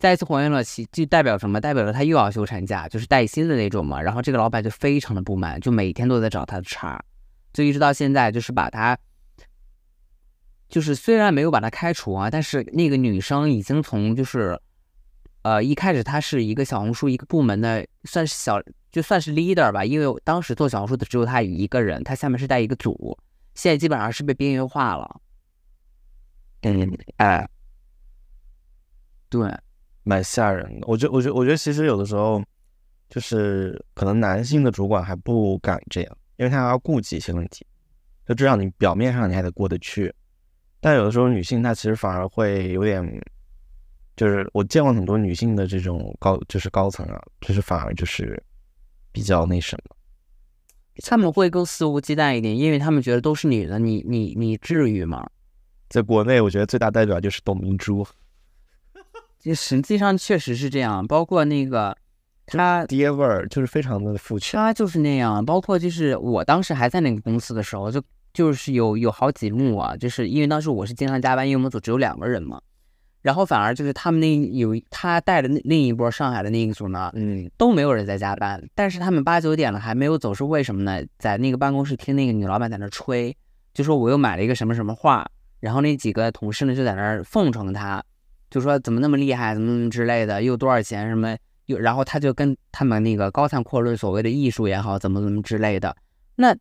B: 再一次怀孕了，其就代表什么？代表了她又要休产假，就是带薪的那种嘛。然后这个老板就非常的不满，就每天都在找她的茬，就一直到现在，就是把她，就是虽然没有把她开除啊，但是那个女生已经从就是，呃，一开始她是一个小红书一个部门的，算是小，就算是 leader 吧，因为当时做小红书的只有她一个人，她下面是带一个组，现在基本上是被边缘化了。
A: 嗯，哎，
B: 对。
A: 蛮吓人的。我觉我觉我觉得其实有的时候，就是可能男性的主管还不敢这样，因为他要顾及一些问题，就这样你表面上你还得过得去，但有的时候女性她其实反而会有点，就是我见过很多女性的这种高就是高层啊，就是反而就是比较那什么，
B: 他们会更肆无忌惮一点，因为他们觉得都是女的，你你你至于吗？
A: 在国内我觉得最大代表就是董明珠。
B: 就实际上确实是这样，包括那个他
A: 爹味儿就是非常的父权，
B: 他就是那样。包括就是我当时还在那个公司的时候，就就是有有好几幕啊，就是因为当时我是经常加班，因为我们组只有两个人嘛，然后反而就是他们那有他带的另一波上海的那一组呢，嗯，都没有人在加班，但是他们八九点了还没有走，是为什么呢？在那个办公室听那个女老板在那吹，就说我又买了一个什么什么画，然后那几个同事呢就在那儿奉承他。就说怎么那么厉害，怎么怎么之类的，又多少钱什么，又然后他就跟他们那个高谈阔论所谓的艺术也好，怎么怎么之类的。那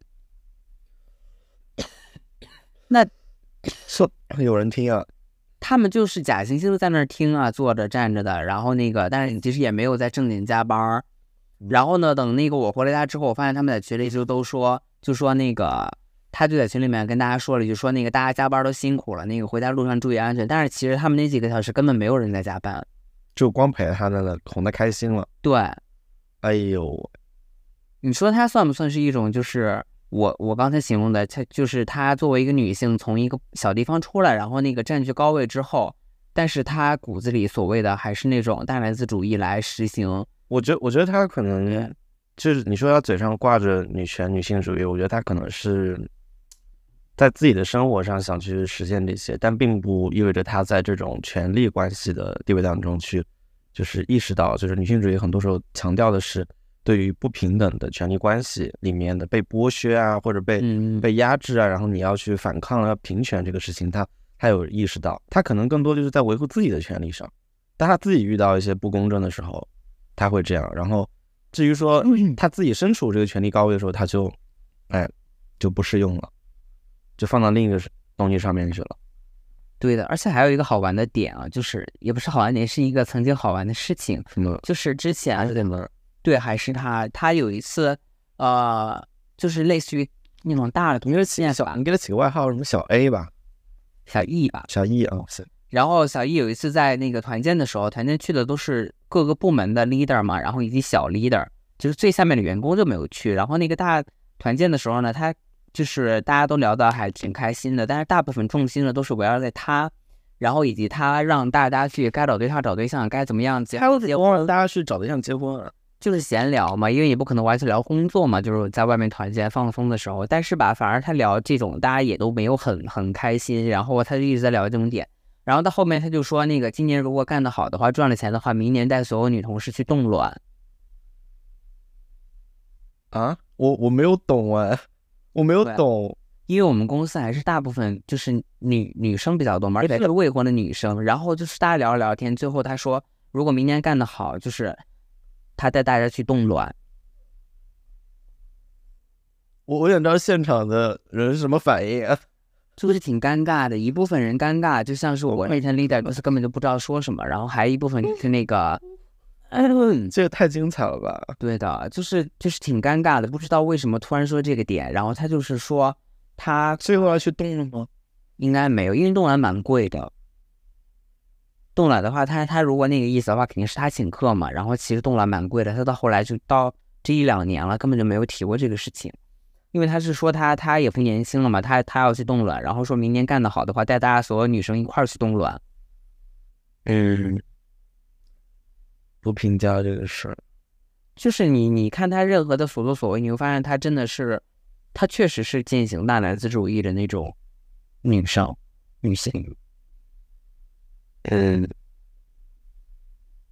B: 那
A: 说有人听啊，
B: 他们就是假惺惺的在那儿听啊，坐着站着的，然后那个，但是其实也没有在正经加班。然后呢，等那个我回了家之后，我发现他们在群里就都说，就说那个。他就在群里面跟大家说了一句，说那个大家加班都辛苦了，那个回家路上注意安全。但是其实他们那几个小时根本没有人在加班，
A: 就光陪他那个哄他开心了。
B: 对，
A: 哎呦，
B: 你说他算不算是一种，就是我我刚才形容的，他就是他作为一个女性从一个小地方出来，然后那个占据高位之后，但是他骨子里所谓的还是那种大男子主义来实行。
A: 我觉得我觉得他可能就是你说他嘴上挂着女权女性主义，我觉得他可能是。在自己的生活上想去实现这些，但并不意味着他在这种权力关系的地位当中去，就是意识到，就是女性主义很多时候强调的是对于不平等的权力关系里面的被剥削啊，或者被、嗯、被压制啊，然后你要去反抗要平权这个事情，他他有意识到，他可能更多就是在维护自己的权利上，当他自己遇到一些不公正的时候，他会这样。然后至于说他自己身处这个权力高位的时候，他就哎就不适用了。就放到另一个东西上面去了。
B: 对的，而且还有一个好玩的点啊，就是也不是好玩点，是一个曾经好玩的事情。
A: 什么？
B: 就是之前
A: 还是什么？
B: 对，还是他，他有一次，呃，就是类似于那种大的同事
A: 小，小，你给他起个外号，什么小 A 吧，
B: 小 E 吧，
A: 小 E 啊、哦，是。
B: 然后小 E 有一次在那个团建的时候，团建去的都是各个部门的 leader 嘛，然后以及小 leader，就是最下面的员工就没有去。然后那个大团建的时候呢，他。就是大家都聊得还挺开心的，但是大部分重心呢都是围绕在他，然后以及他让大家去该找对象找对象，该怎么样结婚
A: 结婚，大家去找对象结婚，
B: 就是闲聊嘛，因为也不可能完全聊工作嘛，就是在外面团建放松的时候。但是吧，反而他聊这种大家也都没有很很开心，然后他就一直在聊这种点，然后到后面他就说那个今年如果干得好的话，赚了钱的话，明年带所有女同事去冻卵。
A: 啊，我我没有懂啊。我没有懂，
B: 因为我们公司还是大部分就是女女生比较多嘛，而且是未婚的女生。然后就是大家聊聊天，最后他说，如果明年干得好，就是他带大家去冻卵。
A: 我我想知道现场的人是什么反应啊？
B: 就是挺尴尬的，一部分人尴尬，就像是我那天 leader 就是根本就不知道说什么，然后还一部分是那个。
A: 嗯，这个太精彩了吧？
B: 对的，就是就是挺尴尬的，不知道为什么突然说这个点，然后他就是说他
A: 最后要去冻了吗？
B: 应该没有，因为冻卵蛮贵的。冻卵的话，他他如果那个意思的话，肯定是他请客嘛。然后其实冻卵蛮贵的，他到后来就到这一两年了，根本就没有提过这个事情，因为他是说他他也不年轻了嘛，他他要去冻卵，然后说明年干得好的话，带大家所有女生一块儿去冻卵。
A: 嗯。不评价这个事，
B: 就是你你看他任何的所作所为，你会发现他真的是，他确实是践行大男子主义的那种女生女性。
A: 嗯，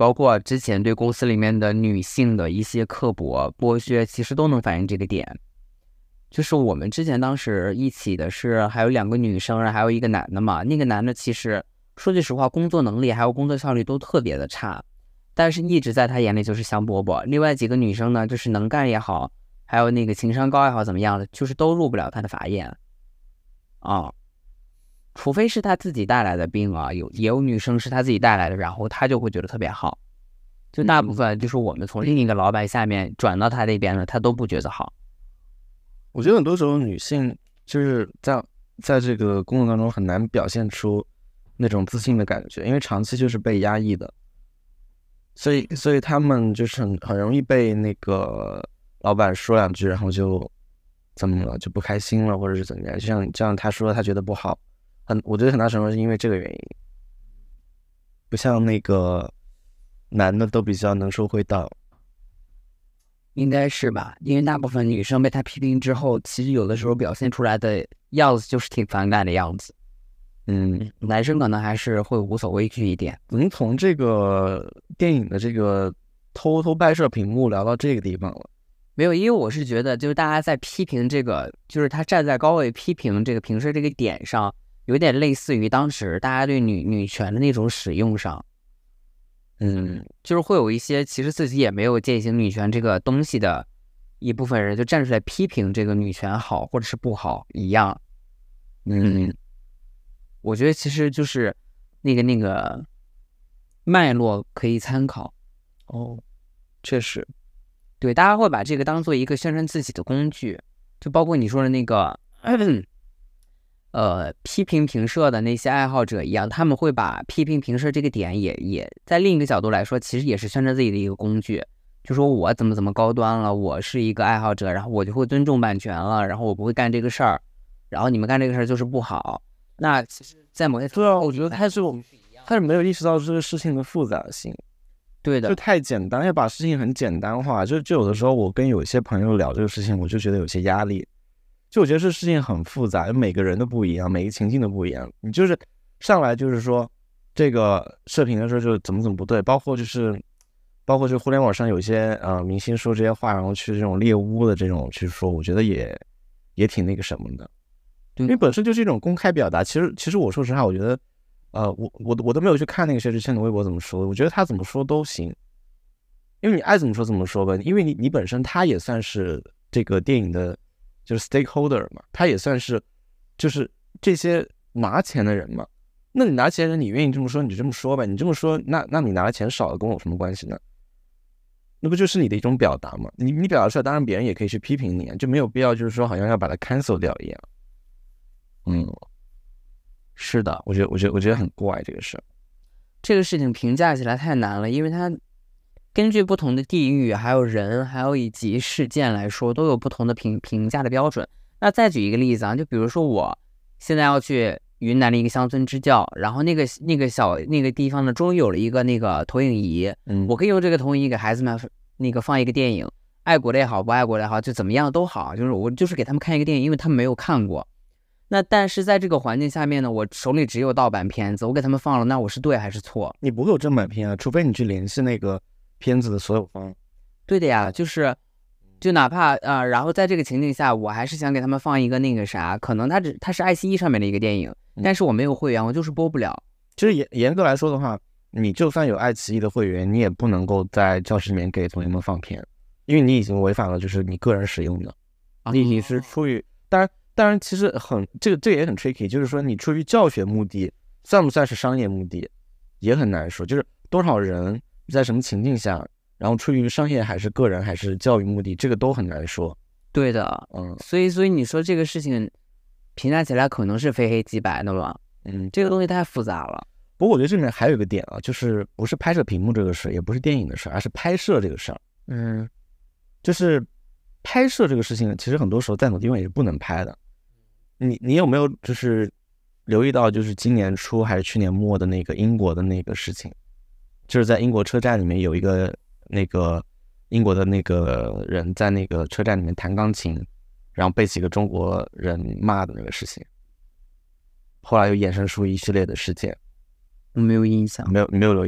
B: 包括之前对公司里面的女性的一些刻薄剥削，其实都能反映这个点。就是我们之前当时一起的是还有两个女生，还有一个男的嘛。那个男的其实说句实话，工作能力还有工作效率都特别的差，但是一直在他眼里就是香饽饽。另外几个女生呢，就是能干也好，还有那个情商高也好，怎么样的，就是都入不了他的法眼啊。除非是他自己带来的病啊，有也有女生是他自己带来的，然后他就会觉得特别好。就大部分就是我们从另一个老板下面转到他那边的，他都不觉得好。
A: 我觉得很多时候女性就是在在这个工作当中很难表现出那种自信的感觉，因为长期就是被压抑的，所以所以他们就是很很容易被那个老板说两句，然后就怎么了，就不开心了，或者是怎么样。就像这样，他说他觉得不好，很我觉得很大程度是因为这个原因，不像那个男的都比较能说会道。
B: 应该是吧，因为大部分女生被他批评之后，其实有的时候表现出来的样子就是挺反感的样子。嗯，男生可能还是会无所畏惧一点。
A: 我们从这个电影的这个偷偷拍摄屏幕聊到这个地方了。
B: 没有，因为我是觉得，就是大家在批评这个，就是他站在高位批评这个平射这个点上，有点类似于当时大家对女女权的那种使用上。嗯，就是会有一些其实自己也没有践行女权这个东西的一部分人，就站出来批评这个女权好或者是不好一样。嗯，我觉得其实就是那个那个脉络可以参考。
A: 哦，确实，
B: 对，大家会把这个当做一个宣传自己的工具，就包括你说的那个。嗯呃，批评评射的那些爱好者一样，他们会把批评评射这个点也也在另一个角度来说，其实也是宣传自己的一个工具。就说我怎么怎么高端了，我是一个爱好者，然后我就会尊重版权了，然后我不会干这个事儿，然后你们干这个事儿就是不好。那其实，在某些
A: 对啊，我觉得他是他是没有意识到这个事情的复杂性。
B: 对的，
A: 就太简单，要把事情很简单化。就就有的时候，我跟有些朋友聊这个事情，我就觉得有些压力。就我觉得这事情很复杂，每个人都不一样，每个情境都不一样。你就是上来就是说这个射频的时候就怎么怎么不对，包括就是包括就互联网上有一些呃明星说这些话，然后去这种猎巫的这种去说，我觉得也也挺那个什么的，因为本身就是一种公开表达。其实其实我说实话，我觉得呃我我我都没有去看那个薛之谦的微博怎么说，我觉得他怎么说都行，因为你爱怎么说怎么说吧，因为你你本身他也算是这个电影的。就是 stakeholder 嘛，他也算是就是这些拿钱的人嘛。那你拿钱人，你愿意这么说你就这么说呗，你这么说，那那你拿的钱少了跟我有什么关系呢？那不就是你的一种表达吗？你你表达出来，当然别人也可以去批评你，就没有必要就是说好像要把它 cancel 掉一样。嗯，是的，我觉得我觉得我觉得很怪这个事。
B: 这个事情评价起来太难了，因为它根据不同的地域、还有人、还有以及事件来说，都有不同的评评价的标准。那再举一个例子啊，就比如说我现在要去云南的一个乡村支教，然后那个那个小那个地方呢，终于有了一个那个投影仪，
A: 嗯，
B: 我可以用这个投影仪给孩子们那个放一个电影，爱国的也好，不爱国的也好，就怎么样都好，就是我就是给他们看一个电影，因为他们没有看过。那但是在这个环境下面呢，我手里只有盗版片子，我给他们放了，那我是对还是错？
A: 你不会有正版片啊，除非你去联系那个片子的所有方。
B: 对的呀，就是就哪怕呃，然后在这个情境下，我还是想给他们放一个那个啥，可能它只它是爱奇艺上面的一个电影，但是我没有会员，我就是播不了。
A: 其实严严格来说的话，你就算有爱奇艺的会员，你也不能够在教室里面给同学们放片，因为你已经违反了就是你个人使用的，你已经是出于当然当然其实很这个这个也很 tricky， 就是说你出于教学目的算不算是商业目的也很难说，就是多少人在什么情境下。然后出于商业还是个人还是教育目的，这个都很难说。
B: 对的，
A: 嗯，
B: 所以所以你说这个事情评价起来可能是非黑即白的吧？
A: 嗯，
B: 这个东西太复杂了。
A: 不过我觉得这里面还有一个点啊，就是不是拍摄屏幕这个事，也不是电影的事，而是拍摄这个事儿。
B: 嗯，
A: 就是拍摄这个事情，其实很多时候在某地方也是不能拍的。你你有没有就是留意到，就是今年初还是去年末的那个英国的那个事情，就是在英国车站里面有一个。那个英国的那个人在那个车站里面弹钢琴，然后被几个中国人骂的那个事情，后来又衍生出一系列的事件。
B: 我没有印象，
A: 没有，你没有留意到？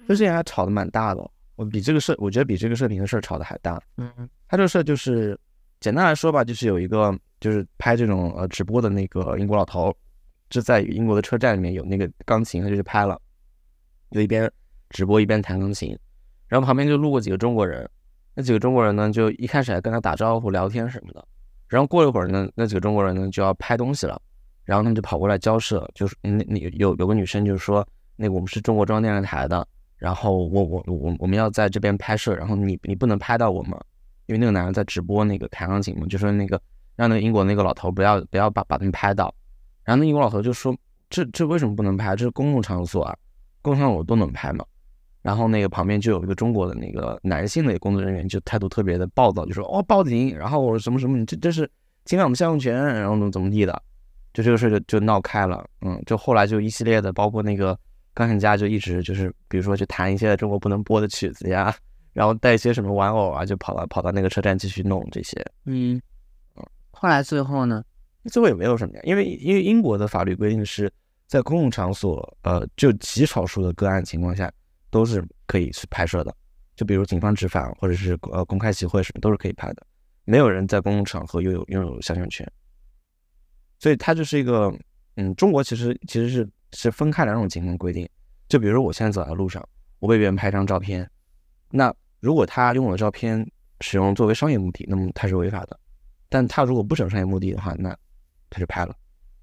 A: 这事情还吵得蛮大的，我比这个社，我觉得比这个射频的事儿吵得还大。
B: 嗯，
A: 他这个事儿就是简单来说吧，就是有一个就是拍这种呃直播的那个英国老头，就在英国的车站里面有那个钢琴，他就去拍了，就一边直播一边弹钢琴，然后旁边就路过几个中国人，那几个中国人呢就一开始还跟他打招呼聊天什么的，然后过了一会儿呢，那几个中国人呢就要拍东西了，然后他们就跑过来交涉，就是那那有有个女生就是说，那个我们是中国中央电视台的，然后我我我我们要在这边拍摄，然后你你不能拍到我们，因为那个男人在直播那个弹钢琴嘛，就说那个让那个英国那个老头不要不要把把他们拍到，然后那英国老头就说这这为什么不能拍？这是公共场所啊，公共场所都能拍嘛。然后那个旁边就有一个中国的那个男性的工作人员，就态度特别的暴躁，就说哦报警，然后我什么什么，你这这是侵犯我们肖像权，然后怎么怎么地的，就这个事就就闹开了。嗯，就后来就一系列的，包括那个钢琴家就一直就是，比如说去弹一些中国不能播的曲子呀，然后带一些什么玩偶啊，就跑到跑到那个车站继续弄这些。
B: 嗯嗯，后来最后呢？
A: 最后也没有什么呀，因为因为英国的法律规定是在公共场所，呃，就极少数的个案情况下都是可以去拍摄的，就比如警方执法或者是呃公开集会什么都是可以拍的，没有人在公共场合拥有拥有肖像权，所以它就是一个，嗯，中国其实其实是是分开两种情况规定，就比如说我现在走在路上，我被别人拍张照片，那如果他用我的照片使用作为商业目的，那么他是违法的，但他如果不使用商业目的的话，那他就拍了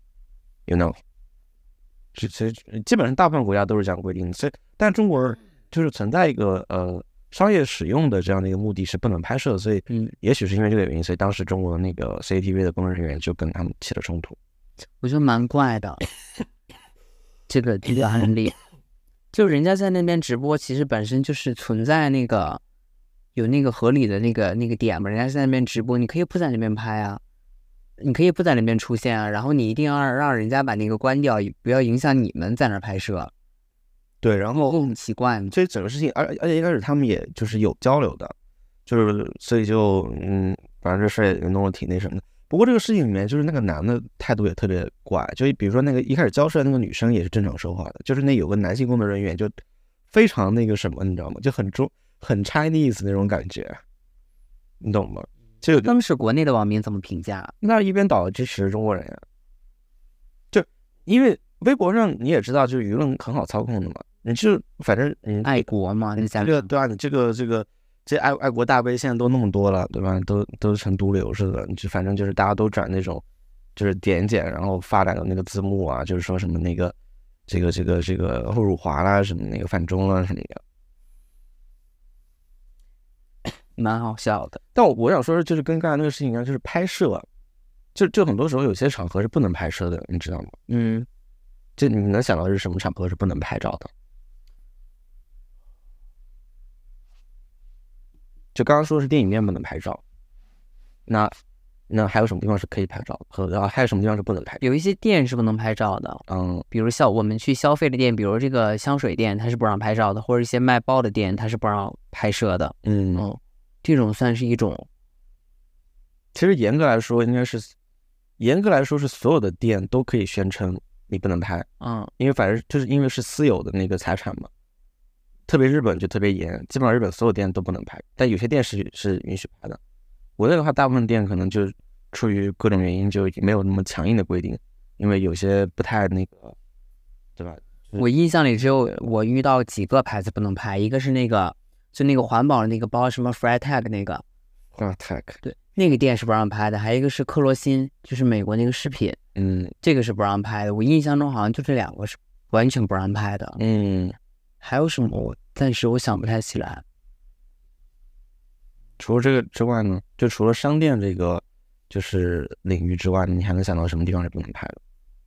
A: ，you know， 其实基本上大部分国家都是这样规定的，所以但中国就是存在一个呃商业使用的这样的一个目的是不能拍摄，所以
B: 嗯，
A: 也许是因为这个原因，所以当时中国的那个 C C T V 的工作人员就跟他们起了冲突。
B: 我觉得蛮怪的，这个这个案例，就人家在那边直播，其实本身就是存在那个有那个合理的那个那个点嘛，人家在那边直播，你可以不在那边拍啊。你可以不在那边出现啊，然后你一定要让人家把那个关掉，不要影响你们在那儿拍摄。
A: 对，然后
B: 很奇怪嘛，
A: 所以整个事情，而而且一开始他们也就是有交流的，就是所以就嗯，反正这事也弄得挺那什么的。不过这个事情里面，就是那个男的态度也特别怪，就比如说那个一开始交涉那个女生也是正常说话的，就是那有个男性工作人员就非常那个什么，你知道吗？就很中很 Chinese 那种感觉，你懂吗？就
B: 当时国内的网民怎么评价？
A: 那一边倒支持中国人呀，就因为微博上你也知道，就是舆论很好操控的嘛。你就反正你
B: 爱国嘛，
A: 你这个对吧？你这个这个这爱爱国大 V 现在都那么多了，对吧？都都成毒瘤似的，就反正就是大家都转那种，就是点点，然后发两个那个字幕啊，就是说什么那个这个这个这个后辱华啦，什么那个反中啦什么的。
B: 蛮好笑的，
A: 但我我想说的就是跟刚才那个事情一样，就是拍摄，就就很多时候有些场合是不能拍摄的，你知道吗？
B: 嗯，
A: 就你能想到是什么场合是不能拍照的？就刚刚说的是电影院不能拍照，那那还有什么地方是可以拍照的？和然后还有什么地方是不能拍照？
B: 有一些店是不能拍照的，
A: 嗯，
B: 比如消我们去消费的店，比如这个香水店，它是不让拍照的，或者一些卖包的店，它是不让拍摄的，
A: 嗯。
B: 嗯，这种算是一种。
A: 其实严格来说，应该是严格来说是所有的店都可以宣称你不能拍，
B: 嗯，
A: 因为反正就是因为是私有的那个财产嘛。特别日本就特别严，基本上日本所有店都不能拍，但有些店是是允许拍的。国内的话，大部分店可能就出于各种原因就没有那么强硬的规定，因为有些不太那个，对吧？
B: 我印象里只有我遇到几个牌子不能拍，一个是那个就那个环保的那个包，什么 Freitag 那个，
A: 啊 tag，
B: 对，那个店是不让拍的，还有一个是克罗心，就是美国那个饰品，
A: 嗯，
B: 这个是不让拍的。我印象中好像就这两个是完全不让拍的，
A: 嗯，
B: 还有什么我暂时我想不太起来。
A: 除了这个之外呢，就除了商店这个就是领域之外，你还能想到什么地方是不能拍的？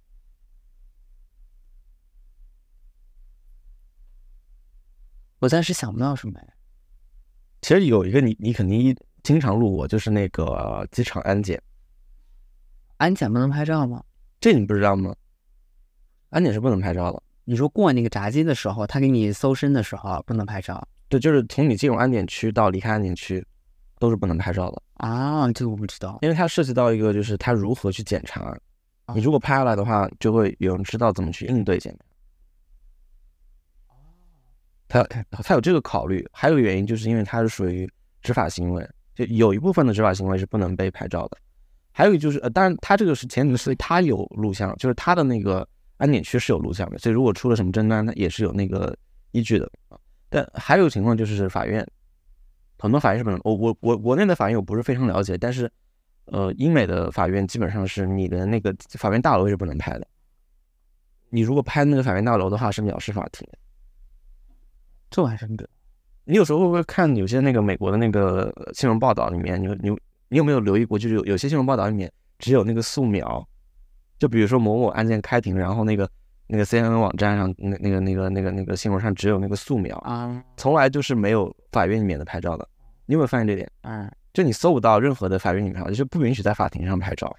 B: 我暂时想不到什么。
A: 其实有一个你你肯定经常路过，就是那个机场安检。
B: 安检不能拍照吗？
A: 这你不知道吗？安检是不能拍照的。
B: 你说过那个闸机的时候，他给你搜身的时候不能拍照？
A: 对，就是从你进入安检区到离开安检区，都是不能拍照的
B: 啊。这个我不知道，
A: 因为它涉及到一个就是它如何去检查。你如果拍下来的话，就会有人知道怎么去应对检查。 他他他有这个考虑，还有一个原因就是因为它是属于执法行为，就有一部分的执法行为是不能被拍照的。还有就是呃，当然它这个是前提是它有录像，就是它的那个安检区是有录像的，所以如果出了什么争端，它也是有那个依据的。但还有情况就是法院，很多法院是不能，我我我国内的法院我不是非常了解，但是呃，英美的法院基本上是你的那个法院大楼是不能拍的。你如果拍那个法院大楼的话，是藐视法庭。
B: 这我还真的。
A: 你有时候会不会看有些那个美国的那个新闻报道里面，你你你有没有留意过？就是有有些新闻报道里面只有那个素描，就比如说某某案件开庭，然后那个那个 C N N 网站上那那个那个那个那个新闻上只有那个素描
B: 啊，
A: 从来就是没有法院里面的拍照的。你有没有发现这点？
B: 嗯，
A: 就你搜不到任何的法院里面，就是不允许在法庭上拍照。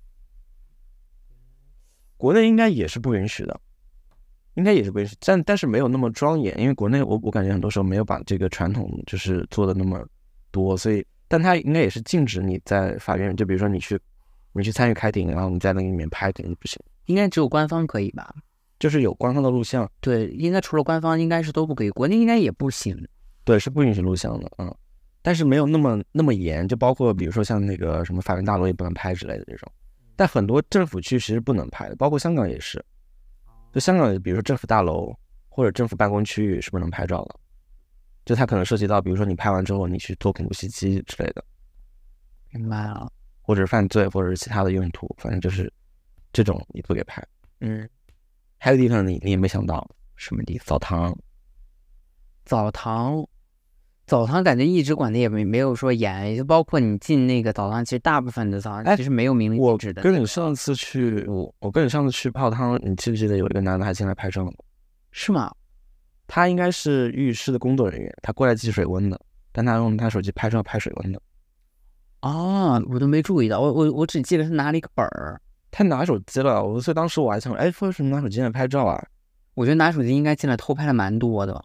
A: 国内应该也是不允许的。应该也是不允许，但但是没有那么庄严，因为国内我我感觉很多时候没有把这个传统就是做的那么多，所以但它应该也是禁止你在法院，就比如说你去你去参与开庭，然后你在那里面拍肯定不行，
B: 应该只有官方可以吧？
A: 就是有官方的录像，
B: 对，应该除了官方应该是都不可以，国内应该也不行。
A: 对，是不允许录像的，嗯，但是没有那么那么严，就包括比如说像那个什么法院大楼也不能拍之类的这种，但很多政府区其实不能拍的，包括香港也是。就香港，比如说政府大楼或者政府办公区域是不能拍照的，就它可能涉及到，比如说你拍完之后你去做恐怖袭击之类的，
B: 明白了，
A: 或者犯罪，或者是其他的用途，反正就是这种你不给拍。
B: 嗯，
A: 还有地方你你也没想到，
B: 什么地方？
A: 澡堂，
B: 澡堂，澡堂感觉一直管的也没没有说严，也就包括你进那个澡堂，其实大部分的澡堂其实没有明令禁止的。
A: 我跟你上次去，我我跟你上次去泡汤，你记不记得有一个男的还进来拍照呢？
B: 是吗？
A: 他应该是浴室的工作人员，他过来计水温的，但他用他手机拍照拍水温的。
B: 啊，我都没注意到，我我我只记得他拿了一个本儿。
A: 他拿手机了，我所以当时我还想，哎，为什么拿手机来拍照啊？
B: 我觉得拿手机应该进来偷拍了蛮多的。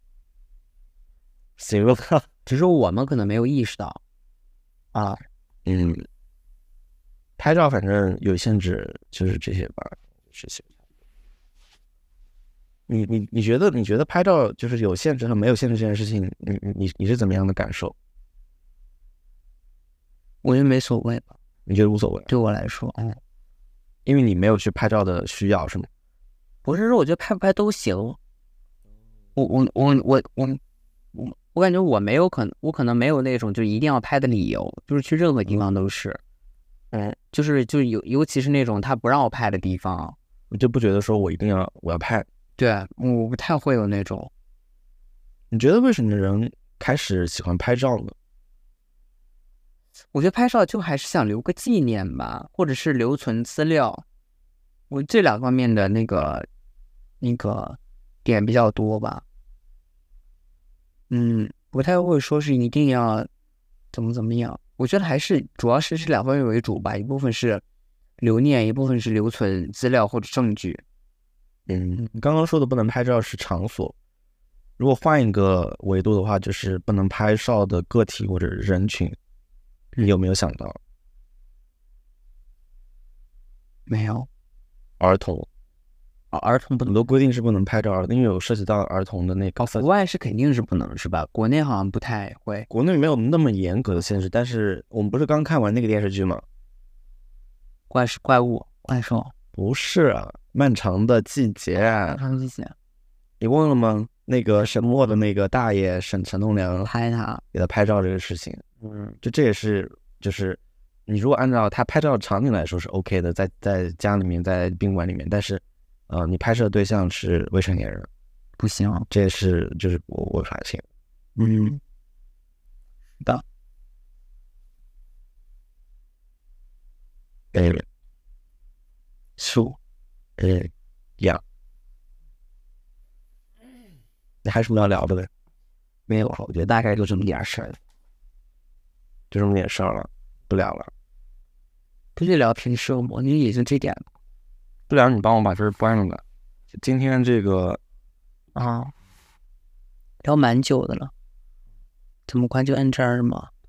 A: 行了，
B: 只是我们可能没有意识到啊。
A: 嗯，拍照反正有限制，就是这些吧，事情。你你你觉得你觉得拍照就是有限制和没有限制这件事情，你你你是怎么样的感受？
B: 我觉得没所谓吧，
A: 你觉得无所谓？
B: 对我来说，嗯，
A: 因为你没有去拍照的需要，是吗？
B: 不是说我觉得拍不拍都行。我我我我我我我感觉我没有可能，我可能没有那种就一定要拍的理由，就是去任何地方都是，嗯，就是就尤尤其是那种他不让我拍的地方，
A: 我就不觉得说我一定要我要拍。
B: 对，我不太会有那种。
A: 你觉得为什么人开始喜欢拍照呢？
B: 我觉得拍照就还是想留个纪念吧，或者是留存资料。我这两方面的那个那个点比较多吧。嗯，不太会说是一定要怎么怎么样。我觉得还是主要是这两方面为主吧，一部分是留念，一部分是留存资料或者证据。
A: 嗯，你刚刚说的不能拍照是场所，如果换一个维度的话，就是不能拍照的个体或者人群，你有没有想到？
B: 没有，
A: 儿童，
B: 儿童不能，
A: 很多规定是不能拍照，因为有涉及到儿童的那个。
B: 国外是肯定是不能是吧？国内好像不太会。
A: 国内没有那么严格的限制，但是我们不是刚看完那个电视剧吗？
B: 怪是怪物怪兽。
A: 不是啊，漫长的季节啊，
B: 漫长季节，
A: 你忘了吗？那个沈墨的那个大爷沈陈栋梁
B: 拍他，
A: 给他拍照这个事情，
B: 嗯，
A: 就这也是就是你如果按照他拍照的场景来说是 OK 的，在在家里面，在宾馆里面，但是呃，你拍摄的对象是未成年人，
B: 不行，
A: 这也是就是我我发现，
B: 嗯，的，
A: 哎，
B: 树，
A: 哎呀，你还有什么要聊的呗？
B: 没有了，我觉得大概就这么点事儿，
A: 就这么点事儿了，不聊了，
B: 不就聊平时吗？你也就这点了
A: 不聊你帮我把这儿关了吧。今天这个
B: 啊，聊蛮久的了，这么快就摁这儿吗？